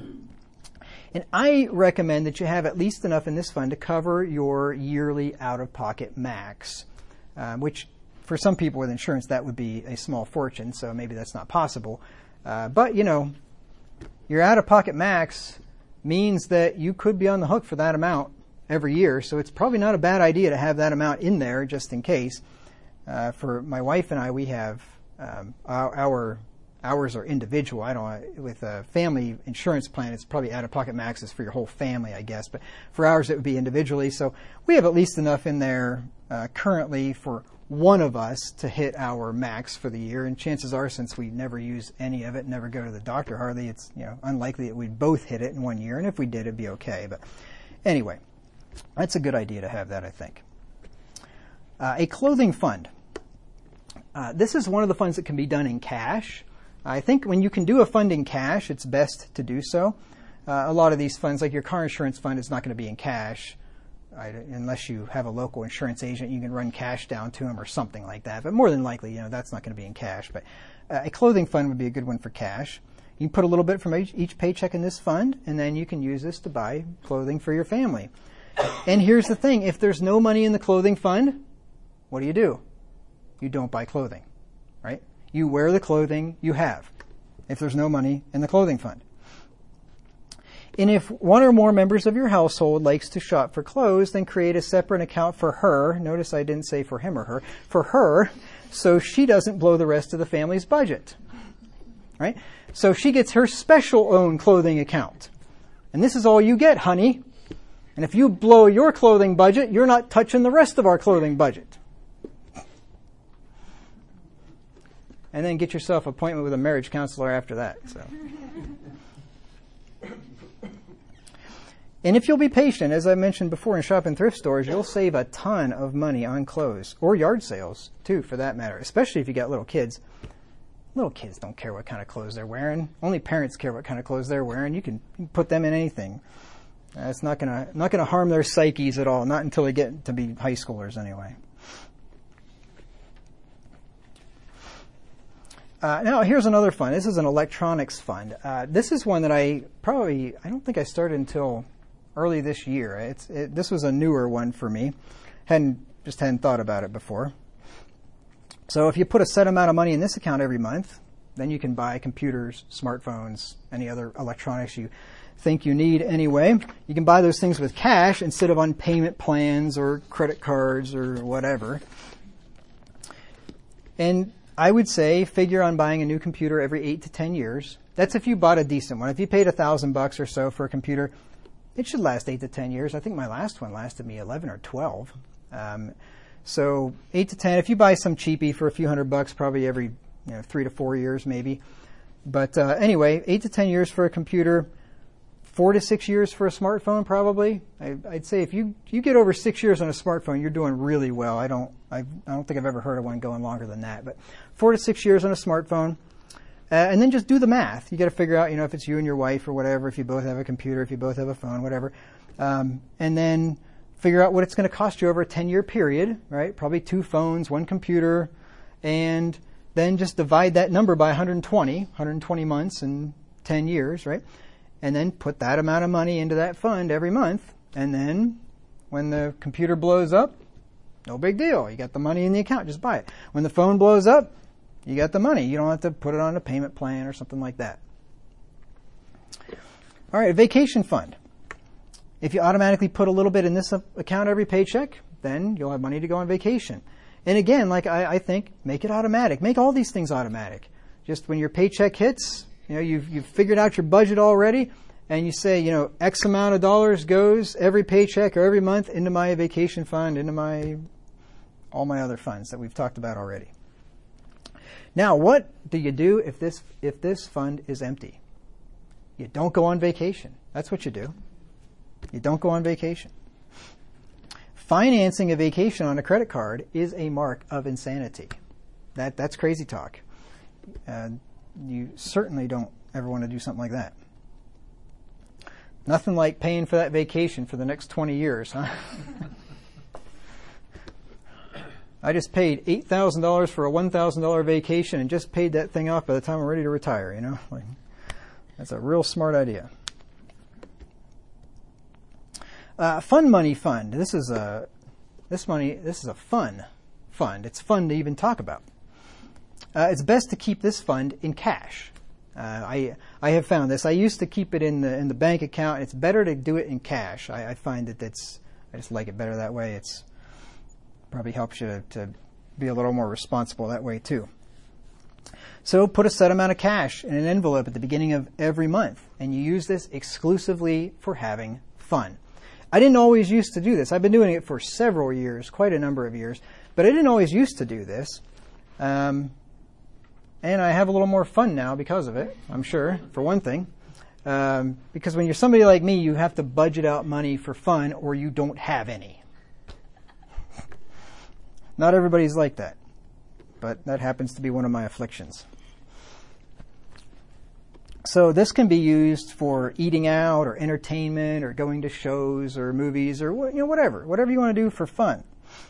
A: And I recommend that you have at least enough in this fund to cover your yearly out-of-pocket max, uh, which for some people with insurance, that would be a small fortune, so maybe that's not possible. Uh, but, you know, your out-of-pocket max means that you could be on the hook for that amount every year, so it's probably not a bad idea to have that amount in there just in case. Uh, for my wife and I, we have um, our, our ours are individual. I don't with a family insurance plan, it's probably out-of-pocket maxes for your whole family, I guess. But for ours, it would be individually. So we have at least enough in there uh, currently for one of us to hit our max for the year, and chances are, since we never use any of it, never go to the doctor hardly, it's you know unlikely that we'd both hit it in one year, and if we did, it'd be okay. But anyway, that's a good idea to have that, I think. Uh, a clothing fund. Uh, this is one of the funds that can be done in cash. I think when you can do a fund in cash, it's best to do so. Uh, a lot of these funds, like your car insurance fund, is not going to be in cash. Right, unless you have a local insurance agent, you can run cash down to them or something like that. But more than likely, you know, that's not going to be in cash. But uh, a clothing fund would be a good one for cash. You can put a little bit from each, each paycheck in this fund, and then you can use this to buy clothing for your family. And here's the thing. If there's no money in the clothing fund, what do you do? You don't buy clothing, right? You wear the clothing you have if there's no money in the clothing fund. And if one or more members of your household likes to shop for clothes, then create a separate account for her. Notice I didn't say for him or her. For her, so she doesn't blow the rest of the family's budget. Right? So she gets her special own clothing account. And this is all you get, honey. And if you blow your clothing budget, you're not touching the rest of our clothing budget. And then get yourself an appointment with a marriage counselor after that. So. And if you'll be patient, as I mentioned before, in shopping thrift stores, you'll save a ton of money on clothes, or yard sales, too, for that matter, especially if you got little kids. Little kids don't care what kind of clothes they're wearing. Only parents care what kind of clothes they're wearing. You can put them in anything. Uh, it's not gonna not gonna harm their psyches at all, not until they get to be high schoolers anyway. Uh, now, here's another fund. This is an electronics fund. Uh, this is one that I probably, I don't think I started until early this year. It's, it, this was a newer one for me. Hadn't, just hadn't thought about it before. So if you put a set amount of money in this account every month, then you can buy computers, smartphones, any other electronics you think you need anyway. You can buy those things with cash instead of on payment plans or credit cards or whatever. And I would say figure on buying a new computer every eight to ten years. That's if you bought a decent one. If you paid a thousand bucks or so for a computer, it should last eight to ten years. I think my last one lasted me eleven or twelve. Um, so eight to ten. If you buy some cheapie for a few hundred bucks, probably every you know three to four years maybe. But uh, anyway, eight to ten years for a computer. Four to six years for a smartphone, probably. I, I'd say if you you get over six years on a smartphone, you're doing really well. I don't I, I don't think I've ever heard of one going longer than that. But four to six years on a smartphone, uh, and then just do the math. You got to figure out, you know, if it's you and your wife or whatever, if you both have a computer, if you both have a phone, whatever, um, and then figure out what it's going to cost you over a ten-year period, right? Probably two phones, one computer, and then just divide that number by one hundred twenty, one hundred twenty months and ten years, right? And then put that amount of money into that fund every month. And then when the computer blows up, no big deal. You got the money in the account. Just buy it. When the phone blows up, you got the money. You don't have to put it on a payment plan or something like that. All right, a vacation fund. If you automatically put a little bit in this account every paycheck, then you'll have money to go on vacation. And again, like I, I think, make it automatic. Make all these things automatic. Just when your paycheck hits, you know, you've, you've figured out your budget already, and you say, you know, X amount of dollars goes every paycheck or every month into my vacation fund, into my, all my other funds that we've talked about already. Now, what do you do if this, if this fund is empty? You don't go on vacation. That's what you do. You don't go on vacation. Financing a vacation on a credit card is a mark of insanity. That, that's crazy talk. Uh, You certainly don't ever want to do something like that. Nothing like paying for that vacation for the next twenty years, huh? I just paid eight thousand dollars for a one thousand dollars vacation and just paid that thing off by the time I'm ready to retire, you know? Like, that's a real smart idea. Uh, fun money fund. This is a, this money, this is a fun fund. It's fun to even talk about. Uh, it's best to keep this fund in cash. Uh, I I have found this. I used to keep it in the in the bank account. It's better to do it in cash. I, I find that that's I just like it better that way. It's probably helps you to, to be a little more responsible that way too. So put a set amount of cash in an envelope at the beginning of every month, and you use this exclusively for having fun. I didn't always used to do this. I've been doing it for several years, quite a number of years, but I didn't always used to do this. Um, And I have a little more fun now because of it, I'm sure, for one thing. Um, because when you're somebody like me, you have to budget out money for fun or you don't have any. Not everybody's like that, but that happens to be one of my afflictions. So this can be used for eating out or entertainment or going to shows or movies or you know whatever, whatever you want to do for fun.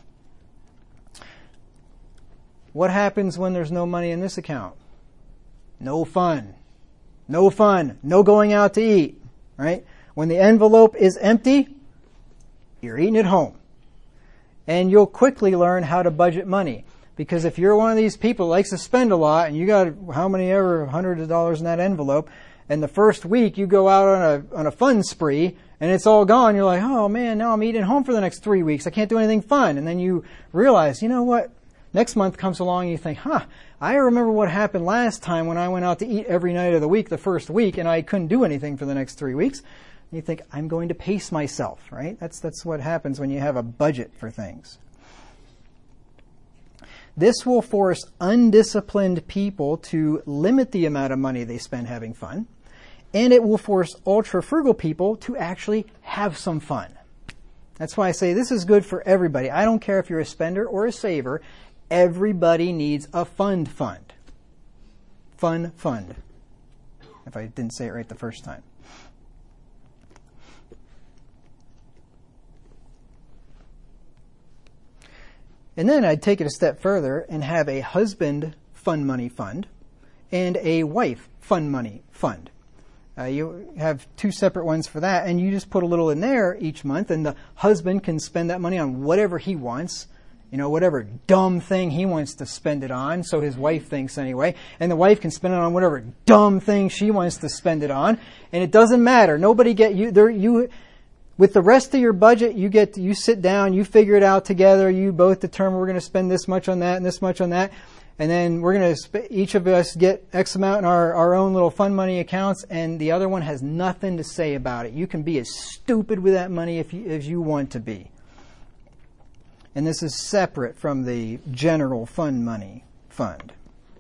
A: What happens when there's no money in this account? No fun. No fun. No going out to eat, right? When the envelope is empty, you're eating at home. And you'll quickly learn how to budget money. Because if you're one of these people who likes to spend a lot and you got how many ever hundreds of dollars in that envelope, and the first week you go out on a on a fun spree, and it's all gone. You're like, oh man, now I'm eating at home for the next three weeks. I can't do anything fun. And then you realize, you know what? Next month comes along and you think, huh, I remember what happened last time when I went out to eat every night of the week, the first week, and I couldn't do anything for the next three weeks. And you think, I'm going to pace myself, right? That's, that's what happens when you have a budget for things. This will force undisciplined people to limit the amount of money they spend having fun, and it will force ultra-frugal people to actually have some fun. That's why I say this is good for everybody. I don't care if you're a spender or a saver. Everybody needs a fund fund. Fun fund. If I didn't say it right the first time. And then I'd take it a step further and have a husband fun money fund and a wife fun money fund. Uh, you have two separate ones for that, and you just put a little in there each month, and the husband can spend that money on whatever he wants, you know, whatever dumb thing he wants to spend it on, so his wife thinks anyway, and the wife can spend it on whatever dumb thing she wants to spend it on, and it doesn't matter. Nobody get you there. You with the rest of your budget, you get to, you sit down, you figure it out together. You both determine we're going to spend this much on that and this much on that. And then we're going to, sp- each of us get X amount in our, our own little fun money accounts, and the other one has nothing to say about it. You can be as stupid with that money if you, as you want to be. And this is separate from the general fun money fund.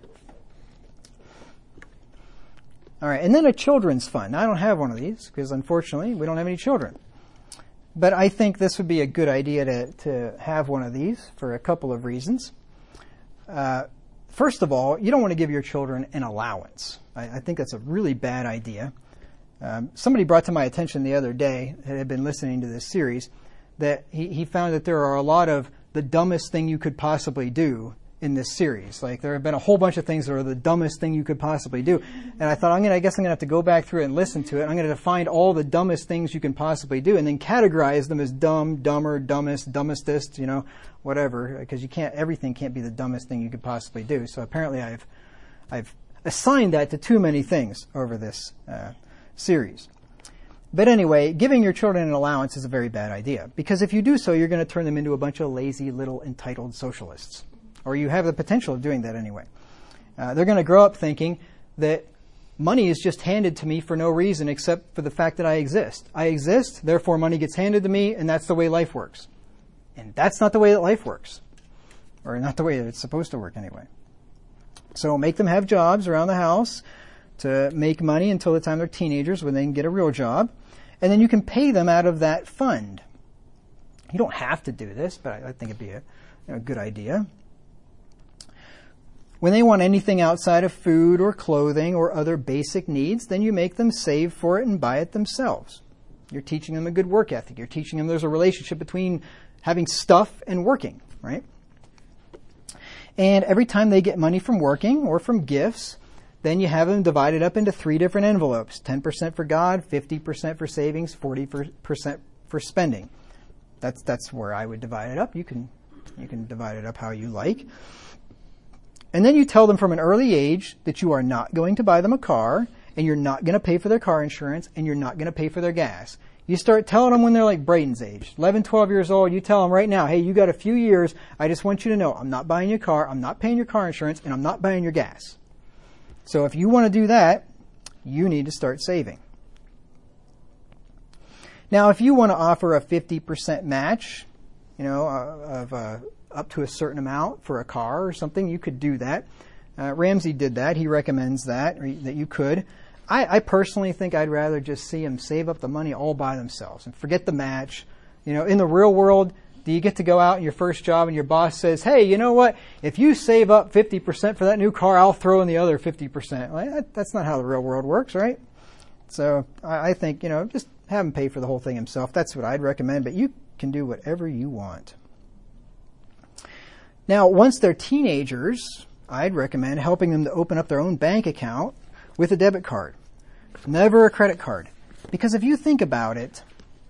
A: All right, and then a children's fund. I don't have one of these because, unfortunately, we don't have any children. But I think this would be a good idea to, to have one of these for a couple of reasons. Uh, First of all, you don't want to give your children an allowance. I, I think that's a really bad idea. Um, somebody brought to my attention the other day, that had been listening to this series, that he, he found that there are a lot of the dumbest thing you could possibly do in this series. Like there have been a whole bunch of things that are the dumbest thing you could possibly do. And I thought, I'm gonna, I guess I'm going to have to go back through it and listen to it. I'm going to find all the dumbest things you can possibly do and then categorize them as dumb, dumber, dumbest, dumbestest, you know, whatever. Because you can't, everything can't be the dumbest thing you could possibly do. So apparently I've, I've assigned that to too many things over this uh, series. But anyway, giving your children an allowance is a very bad idea. Because if you do so, you're going to turn them into a bunch of lazy little entitled socialists. Or you have the potential of doing that anyway. Uh, they're going to grow up thinking that money is just handed to me for no reason except for the fact that I exist. I exist, therefore money gets handed to me, and that's the way life works. And that's not the way that life works. Or not the way that it's supposed to work anyway. So make them have jobs around the house to make money until the time they're teenagers when they can get a real job. And then you can pay them out of that fund. You don't have to do this, but I, I think it'd be a, a good idea. When they want anything outside of food or clothing or other basic needs, then you make them save for it and buy it themselves. You're teaching them a good work ethic. You're teaching them there's a relationship between having stuff and working, right? And every time they get money from working or from gifts, then you have them divided up into three different envelopes. ten percent for God, fifty percent for savings, forty percent for spending. That's that's where I would divide it up. You can you can divide it up how you like. And then you tell them from an early age that you are not going to buy them a car, and you're not going to pay for their car insurance, and you're not going to pay for their gas. You start telling them when they're like Braden's age, eleven, twelve years old, you tell them right now, hey, you got a few years, I just want you to know, I'm not buying your car, I'm not paying your car insurance, and I'm not buying your gas. So if you want to do that, you need to start saving. Now, if you want to offer a fifty percent match, you know, uh, of uh, up to a certain amount for a car or something, you could do that. Uh, Ramsey did that. He recommends that, or that you could. I, I personally think I'd rather just see them save up the money all by themselves and forget the match. You know, in the real world, do you get to go out in your first job and your boss says, hey, you know what? If you save up fifty percent for that new car, I'll throw in the other fifty percent. Well, that, that's not how the real world works, right? So I, I think, you know, just have him pay for the whole thing himself. That's what I'd recommend, but you can do whatever you want. Now, once they're teenagers, I'd recommend helping them to open up their own bank account with a debit card. Never a credit card. Because if you think about it,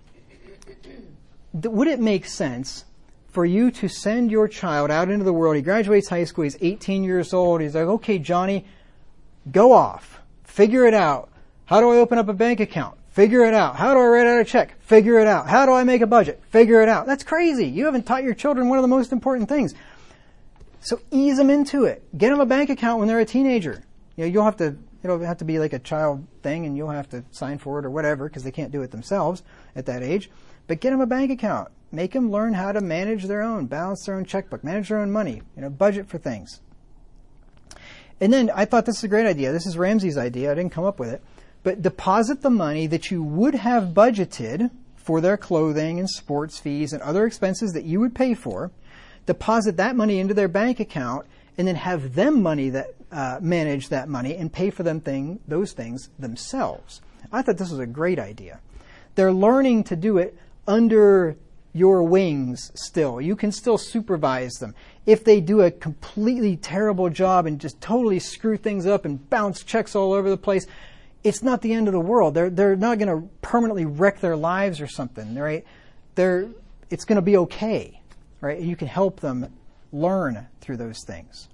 A: would it make sense for you to send your child out into the world? He graduates high school, he's eighteen years old, he's like, okay, Johnny, go off, figure it out. How do I open up a bank account? Figure it out. How do I write out a check? Figure it out. How do I make a budget? Figure it out. That's crazy. You haven't taught your children one of the most important things. So ease them into it. Get them a bank account when they're a teenager. You know, you'll have to, it'll have to be like a child thing and you'll have to sign for it or whatever because they can't do it themselves at that age. But get them a bank account. Make them learn how to manage their own, balance their own checkbook, manage their own money, you know, budget for things. And then I thought this is a great idea. This is Ramsey's idea. I didn't come up with it. But deposit the money that you would have budgeted for their clothing and sports fees and other expenses that you would pay for. Deposit that money into their bank account and then have them money that uh, manage that money and pay for them thing those things themselves. I thought this was a great idea. They're learning to do it under your wings still. You can still supervise them. If they do a completely terrible job and just totally screw things up and bounce checks all over the place, it's not the end of the world. They're they're not going to permanently wreck their lives or something, right? They're it's going to be okay, right? You can help them learn through those things.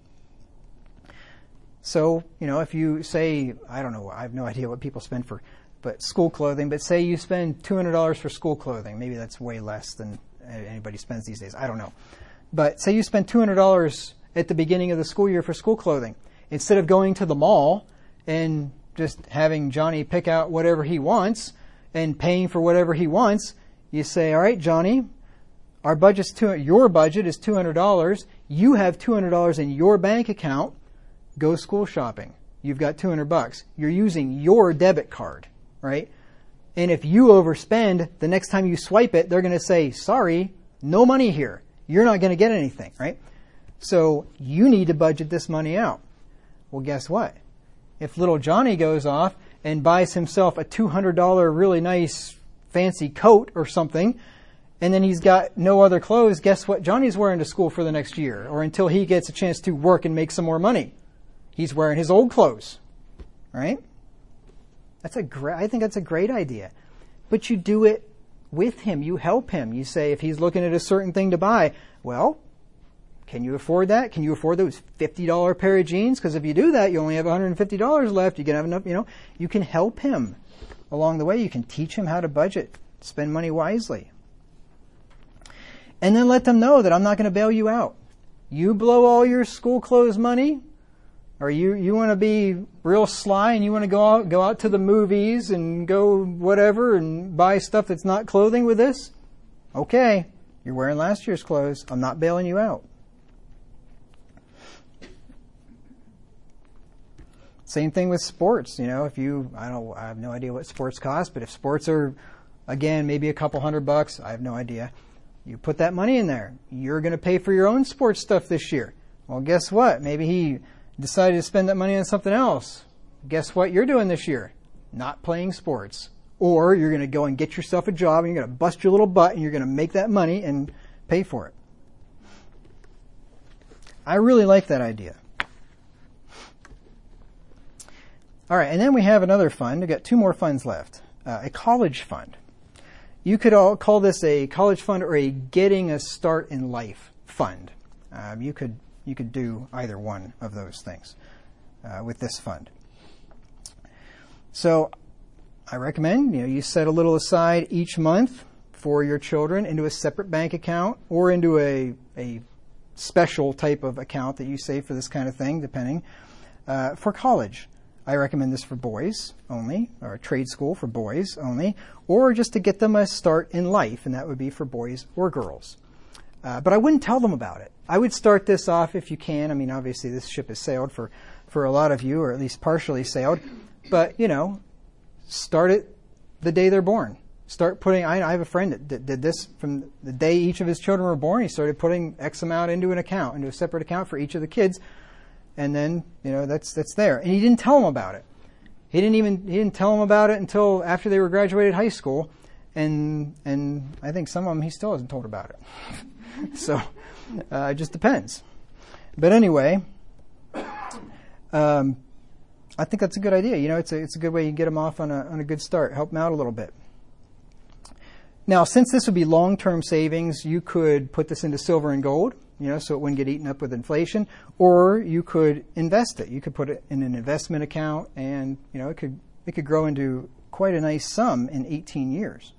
A: So, you know, if you say, I don't know, I have no idea what people spend for but school clothing, but say you spend two hundred dollars for school clothing. Maybe that's way less than anybody spends these days. I don't know. But say you spend two hundred dollars at the beginning of the school year for school clothing. Instead of going to the mall and just having Johnny pick out whatever he wants and paying for whatever he wants, you say, all right, Johnny, our budget's two, your budget is two hundred dollars. You have two hundred dollars in your bank account. Go school shopping. You've got two hundred bucks. You're using your debit card, right? And if you overspend, the next time you swipe it, they're going to say, sorry, no money here. You're not going to get anything, right? So you need to budget this money out. Well, guess what? If little Johnny goes off and buys himself a two hundred dollars really nice fancy coat or something, and then he's got no other clothes, guess what Johnny's wearing to school for the next year or until he gets a chance to work and make some more money? He's wearing his old clothes, right? That's a great, I think that's a great idea. But you do it with him. You help him. You say, if he's looking at a certain thing to buy, well, can you afford that? Can you afford those fifty dollars pair of jeans? Because if you do that, you only have one hundred fifty dollars left. You can have enough, you know, you can help him along the way. You can teach him how to budget, spend money wisely. And then let them know that I'm not going to bail you out. You blow all your school clothes money, or you, you want to be real sly and you want to go out, go out to the movies and go whatever and buy stuff that's not clothing with this? Okay, you're wearing last year's clothes. I'm not bailing you out. Same thing with sports. You know, if you, I don't, I have no idea what sports cost, but if sports are, again, maybe a couple hundred bucks, I have no idea. You put that money in there. You're going to pay for your own sports stuff this year. Well, guess what? Maybe he decided to spend that money on something else. Guess what you're doing this year? Not playing sports. Or you're going to go and get yourself a job and you're going to bust your little butt and you're going to make that money and pay for it. I really like that idea. All right, and then we have another fund. We've got two more funds left. Uh, a college fund. You could all call this a college fund or a getting a start in life fund. Um, you could you could do either one of those things uh, with this fund. So I recommend you know you set a little aside each month for your children into a separate bank account or into a a special type of account that you save for this kind of thing, depending uh, for college. I recommend this for boys only, or a trade school for boys only, or just to get them a start in life, and that would be for boys or girls. Uh, but I wouldn't tell them about it. I would start this off if you can. I mean, obviously this ship has sailed for, for a lot of you, or at least partially sailed. But, you know, start it the day they're born. Start putting, I, I have a friend that did, did this from the day each of his children were born. He started putting X amount into an account, into a separate account for each of the kids. And then, you know, that's that's there. And he didn't tell them about it. He didn't even he didn't tell them about it until after they were graduated high school. And and I think some of them he still hasn't told about it. So uh, it just depends. But anyway, um, I think that's a good idea. You know, it's a it's a good way you get them off on a on a good start. Help them out a little bit. Now, since this would be long-term savings, you could put this into silver and gold. You know, so it wouldn't get eaten up with inflation, or you could invest it. You could put it in an investment account, and you know, it could It could grow into quite a nice sum in eighteen years.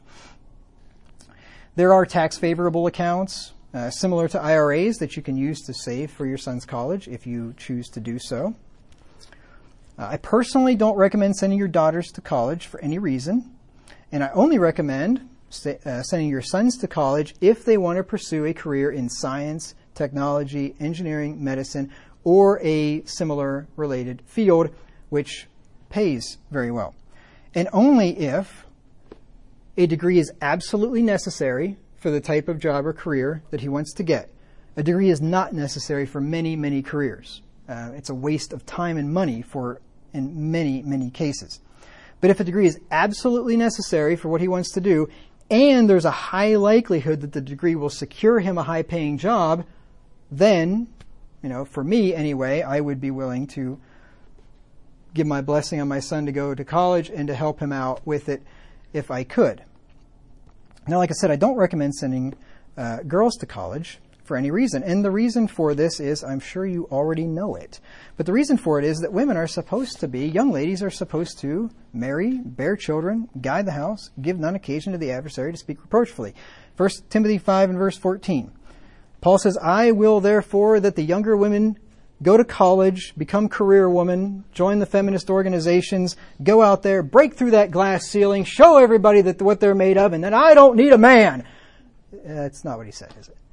A: There are tax favorable accounts uh, similar to I R As that you can use to save for your son's college if you choose to do so. Uh, I personally don't recommend sending your daughters to college for any reason, and I only recommend st- uh, sending your sons to college if they want to pursue a career in science, technology, engineering, medicine, or a similar related field which pays very well. And only if a degree is absolutely necessary for the type of job or career that he wants to get. A degree is not necessary for many, many careers. Uh, it's a waste of time and money for in many, many cases. But if a degree is absolutely necessary for what he wants to do, and there's a high likelihood that the degree will secure him a high-paying job, then, you know, for me anyway, I would be willing to give my blessing on my son to go to college and to help him out with it if I could. Now, like I said, I don't recommend sending uh, girls to college for any reason. And the reason for this is, I'm sure you already know it, but the reason for it is that women are supposed to be, young ladies are supposed to marry, bear children, guide the house, give none occasion to the adversary to speak reproachfully. First Timothy five and verse fourteen. Paul says, I will therefore that the younger women go to college, become career women, join the feminist organizations, go out there, break through that glass ceiling, show everybody that what they're made of, and that I don't need a man. That's not what he said, is it?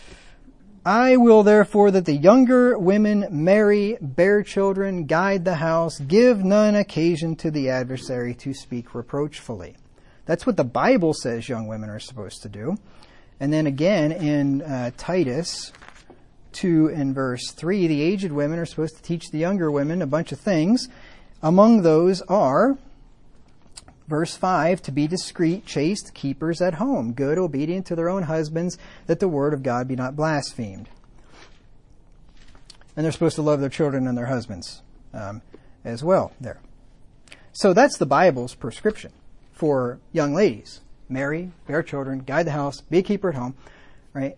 A: I will therefore that the younger women marry, bear children, guide the house, give none occasion to the adversary to speak reproachfully. That's what the Bible says young women are supposed to do. And then again in uh, Titus two and verse three, the aged women are supposed to teach the younger women a bunch of things. Among those are, verse five, to be discreet, chaste, keepers at home, good, obedient to their own husbands, that the word of God be not blasphemed. And they're supposed to love their children and their husbands um, as well there. So that's the Bible's prescription for young ladies. Marry, bear children, guide the house, be a keeper at home, right?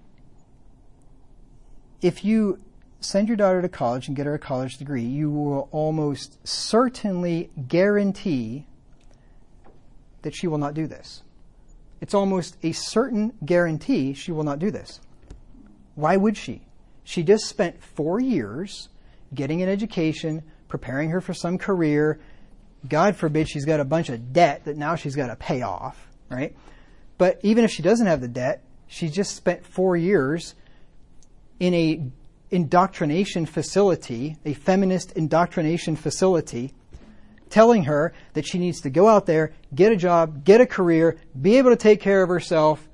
A: If you send your daughter to college and get her a college degree, you will almost certainly guarantee that she will not do this. It's almost a certain guarantee she will not do this. Why would she? She just spent four years getting an education, preparing her for some career. God forbid she's got a bunch of debt that now she's got to pay off, right? But even if she doesn't have the debt, she just spent four years in a indoctrination facility, a feminist indoctrination facility, telling her that she needs to go out there, get a job, get a career, be able to take care of herself,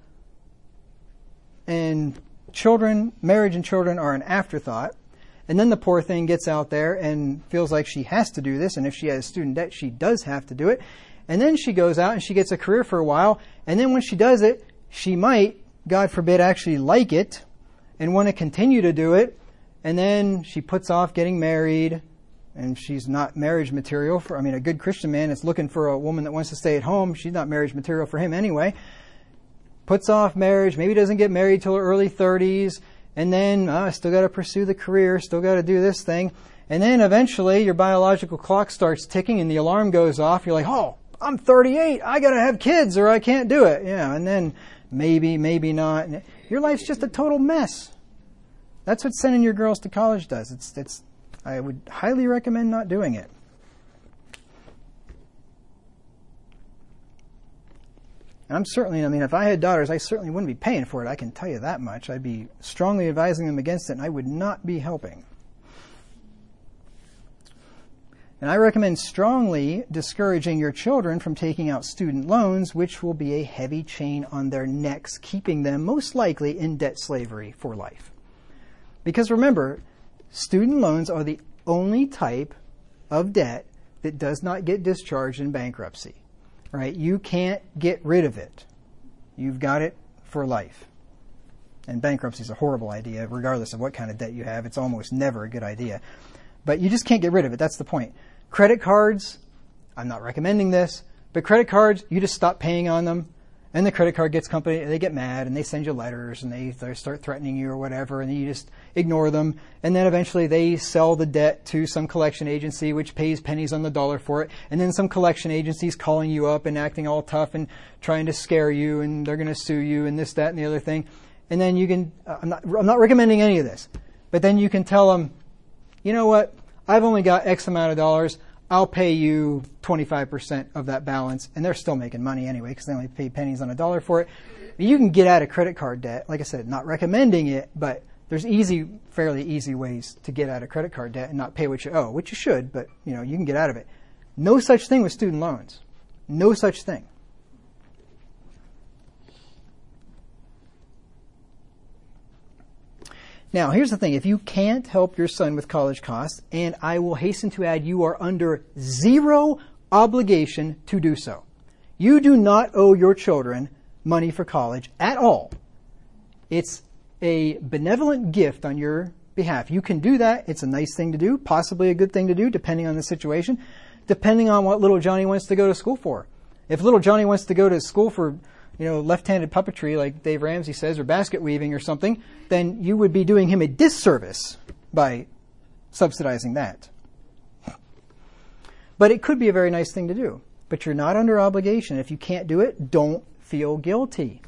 A: and children, marriage and children are an afterthought. And then the poor thing gets out there and feels like she has to do this, and if she has student debt, she does have to do it. And then she goes out and she gets a career for a while, and then when she does it, she might, God forbid, actually like it and want to continue to do it, and then she puts off getting married, and she's not marriage material for, I mean, a good Christian man is looking for a woman that wants to stay at home. She's not marriage material for him anyway. Puts off marriage, maybe doesn't get married till her early thirties, and then, oh, I still got to pursue the career, still got to do this thing. And then eventually your biological clock starts ticking and the alarm goes off. You're like, oh, I'm thirty-eight. I got to have kids or I can't do it. Yeah, and then maybe, maybe not. Your life's just a total mess. That's what sending your girls to college does. It's, it's, I would highly recommend not doing it. And I'm certainly, I mean, if I had daughters, I certainly wouldn't be paying for it. I can tell you that much. I'd be strongly advising them against it, and I would not be helping. And I recommend strongly discouraging your children from taking out student loans, which will be a heavy chain on their necks, keeping them most likely in debt slavery for life. Because remember, student loans are the only type of debt that does not get discharged in bankruptcy, right? You can't get rid of it. You've got it for life. And bankruptcy is a horrible idea, regardless of what kind of debt you have. It's almost never a good idea. But you just can't get rid of it. That's the point. Credit cards, I'm not recommending this, but credit cards, you just stop paying on them And the credit card gets company, they get mad and they send you letters and they, they start threatening you or whatever, and you just ignore them. And then eventually they sell the debt to some collection agency which pays pennies on the dollar for it. And then some collection agency's calling you up and acting all tough and trying to scare you, and they're going to sue you and this, that, and the other thing. And then you can, uh, I'm not, I'm not recommending any of this, but then you can tell them, you know what, I've only got X amount of dollars. I'll pay you twenty-five percent of that balance, and they're still making money anyway because they only pay pennies on a dollar for it. You can get out of credit card debt. Like I said, not recommending it, but there's easy, fairly easy ways to get out of credit card debt and not pay what you owe, which you should, but you know, you can get out of it. No such thing with student loans. No such thing. Now, here's the thing. If you can't help your son with college costs, and I will hasten to add, you are under zero obligation to do so. You do not owe your children money for college at all. It's a benevolent gift on your behalf. You can do that. It's a nice thing to do, possibly a good thing to do, depending on the situation, depending on what little Johnny wants to go to school for. If little Johnny wants to go to school for, you know, left-handed puppetry, like Dave Ramsey says, or basket weaving or something, then you would be doing him a disservice by subsidizing that. But it could be a very nice thing to do. But you're not under obligation. If you can't do it, don't feel guilty.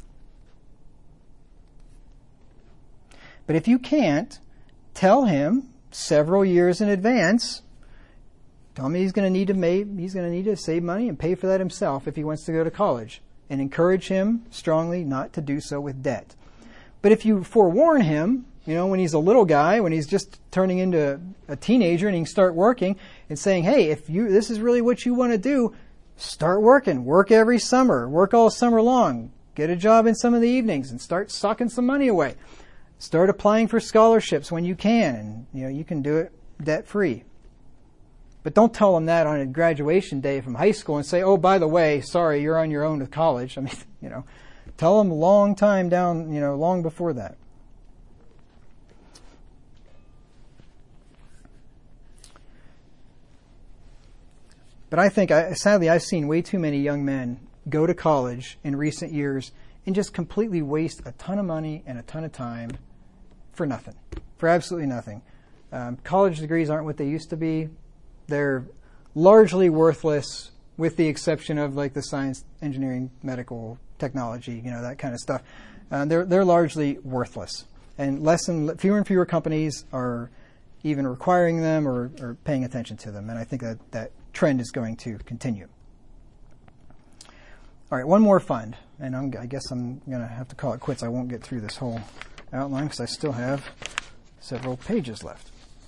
A: But if you can't, tell him several years in advance. Tell him he's going to need to make, he's going to need to save money and pay for that himself if he wants to go to college. And encourage him strongly not to do so with debt. But if you forewarn him, you know, when he's a little guy, when he's just turning into a teenager and he can start working and saying, hey, if you this is really what you want to do, start working. Work every summer. Work all summer long. Get a job in some of the evenings and start socking some money away. Start applying for scholarships when you can, and you know, you can do it debt-free. But don't tell them that on a graduation day from high school and say, oh, by the way, sorry, you're on your own to college. I mean, you know, tell them a long time down, you know, long before that. But I think, I, sadly, I've seen way too many young men go to college in recent years and just completely waste a ton of money and a ton of time for nothing, for absolutely nothing. Um, college degrees aren't what they used to be. They're largely worthless, with the exception of like the science, engineering, medical, technology, you know, that kind of stuff. Uh, they're they're largely worthless, and less and fewer and fewer companies are even requiring them or, or paying attention to them. And I think that that trend is going to continue. All right, one more fund, and I'm, I guess I'm going to have to call it quits. I won't get through this whole outline because I still have several pages left.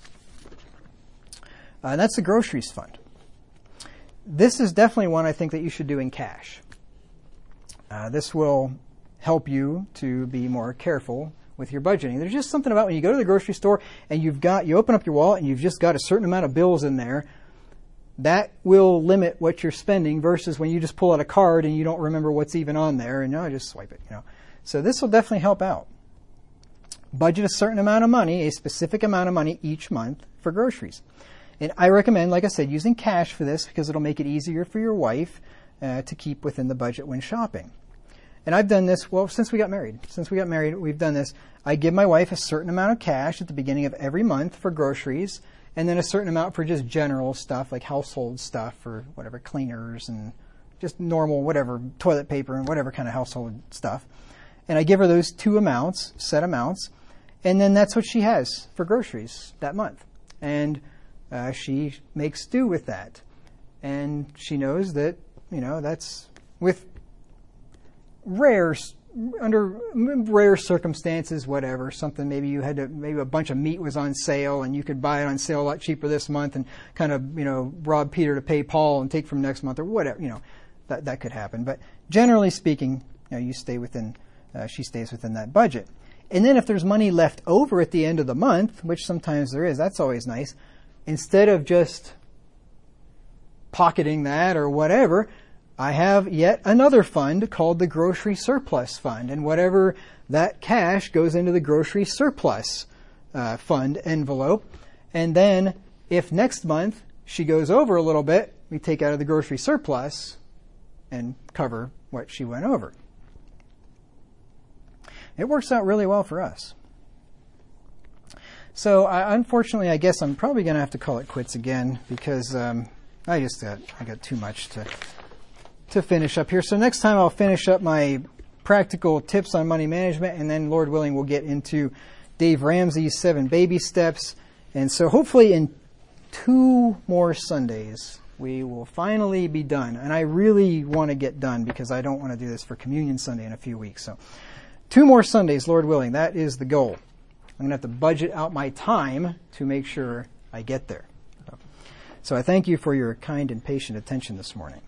A: Uh, and that's the groceries fund. This is definitely one I think that you should do in cash. Uh, this will help you to be more careful with your budgeting. There's just something about when you go to the grocery store and you've got, you open up your wallet and you've just got a certain amount of bills in there, that will limit what you're spending versus when you just pull out a card and you don't remember what's even on there and no, just swipe it, you know. So this will definitely help out. Budget a certain amount of money, a specific amount of money each month for groceries. And I recommend, like I said, using cash for this because it'll make it easier for your wife uh, to keep within the budget when shopping. And I've done this, well, since we got married. Since we got married, we've done this. I give my wife a certain amount of cash at the beginning of every month for groceries, and then a certain amount for just general stuff like household stuff or whatever, cleaners and just normal whatever, toilet paper and whatever kind of household stuff. And I give her those two amounts, set amounts, and then that's what she has for groceries that month. And Uh, she makes do with that. And she knows that, you know, that's with rare, under rare circumstances, whatever, something maybe you had to, maybe a bunch of meat was on sale and you could buy it on sale a lot cheaper this month and kind of, you know, rob Peter to pay Paul and take from next month or whatever, you know, that, that could happen. But generally speaking, you know, you stay within, uh, she stays within that budget. And then if there's money left over at the end of the month, which sometimes there is, that's always nice. Instead of just pocketing that or whatever, I have yet another fund called the Grocery Surplus Fund. And whatever that cash goes into the Grocery Surplus uh, Fund envelope. And then if next month she goes over a little bit, we take out of the Grocery Surplus and cover what she went over. it works out really well for us. So I, unfortunately, I guess I'm probably going to have to call it quits again because um, I just got I got too much to to finish up here. So next time I'll finish up my practical tips on money management, and then Lord willing, we'll get into Dave Ramsey's seven baby steps. And so hopefully in two more Sundays, we will finally be done. And I really want to get done because I don't want to do this for Communion Sunday in a few weeks. So two more Sundays, Lord willing, that is the goal. I'm going to have to budget out my time to make sure I get there. So I thank you for your kind and patient attention this morning.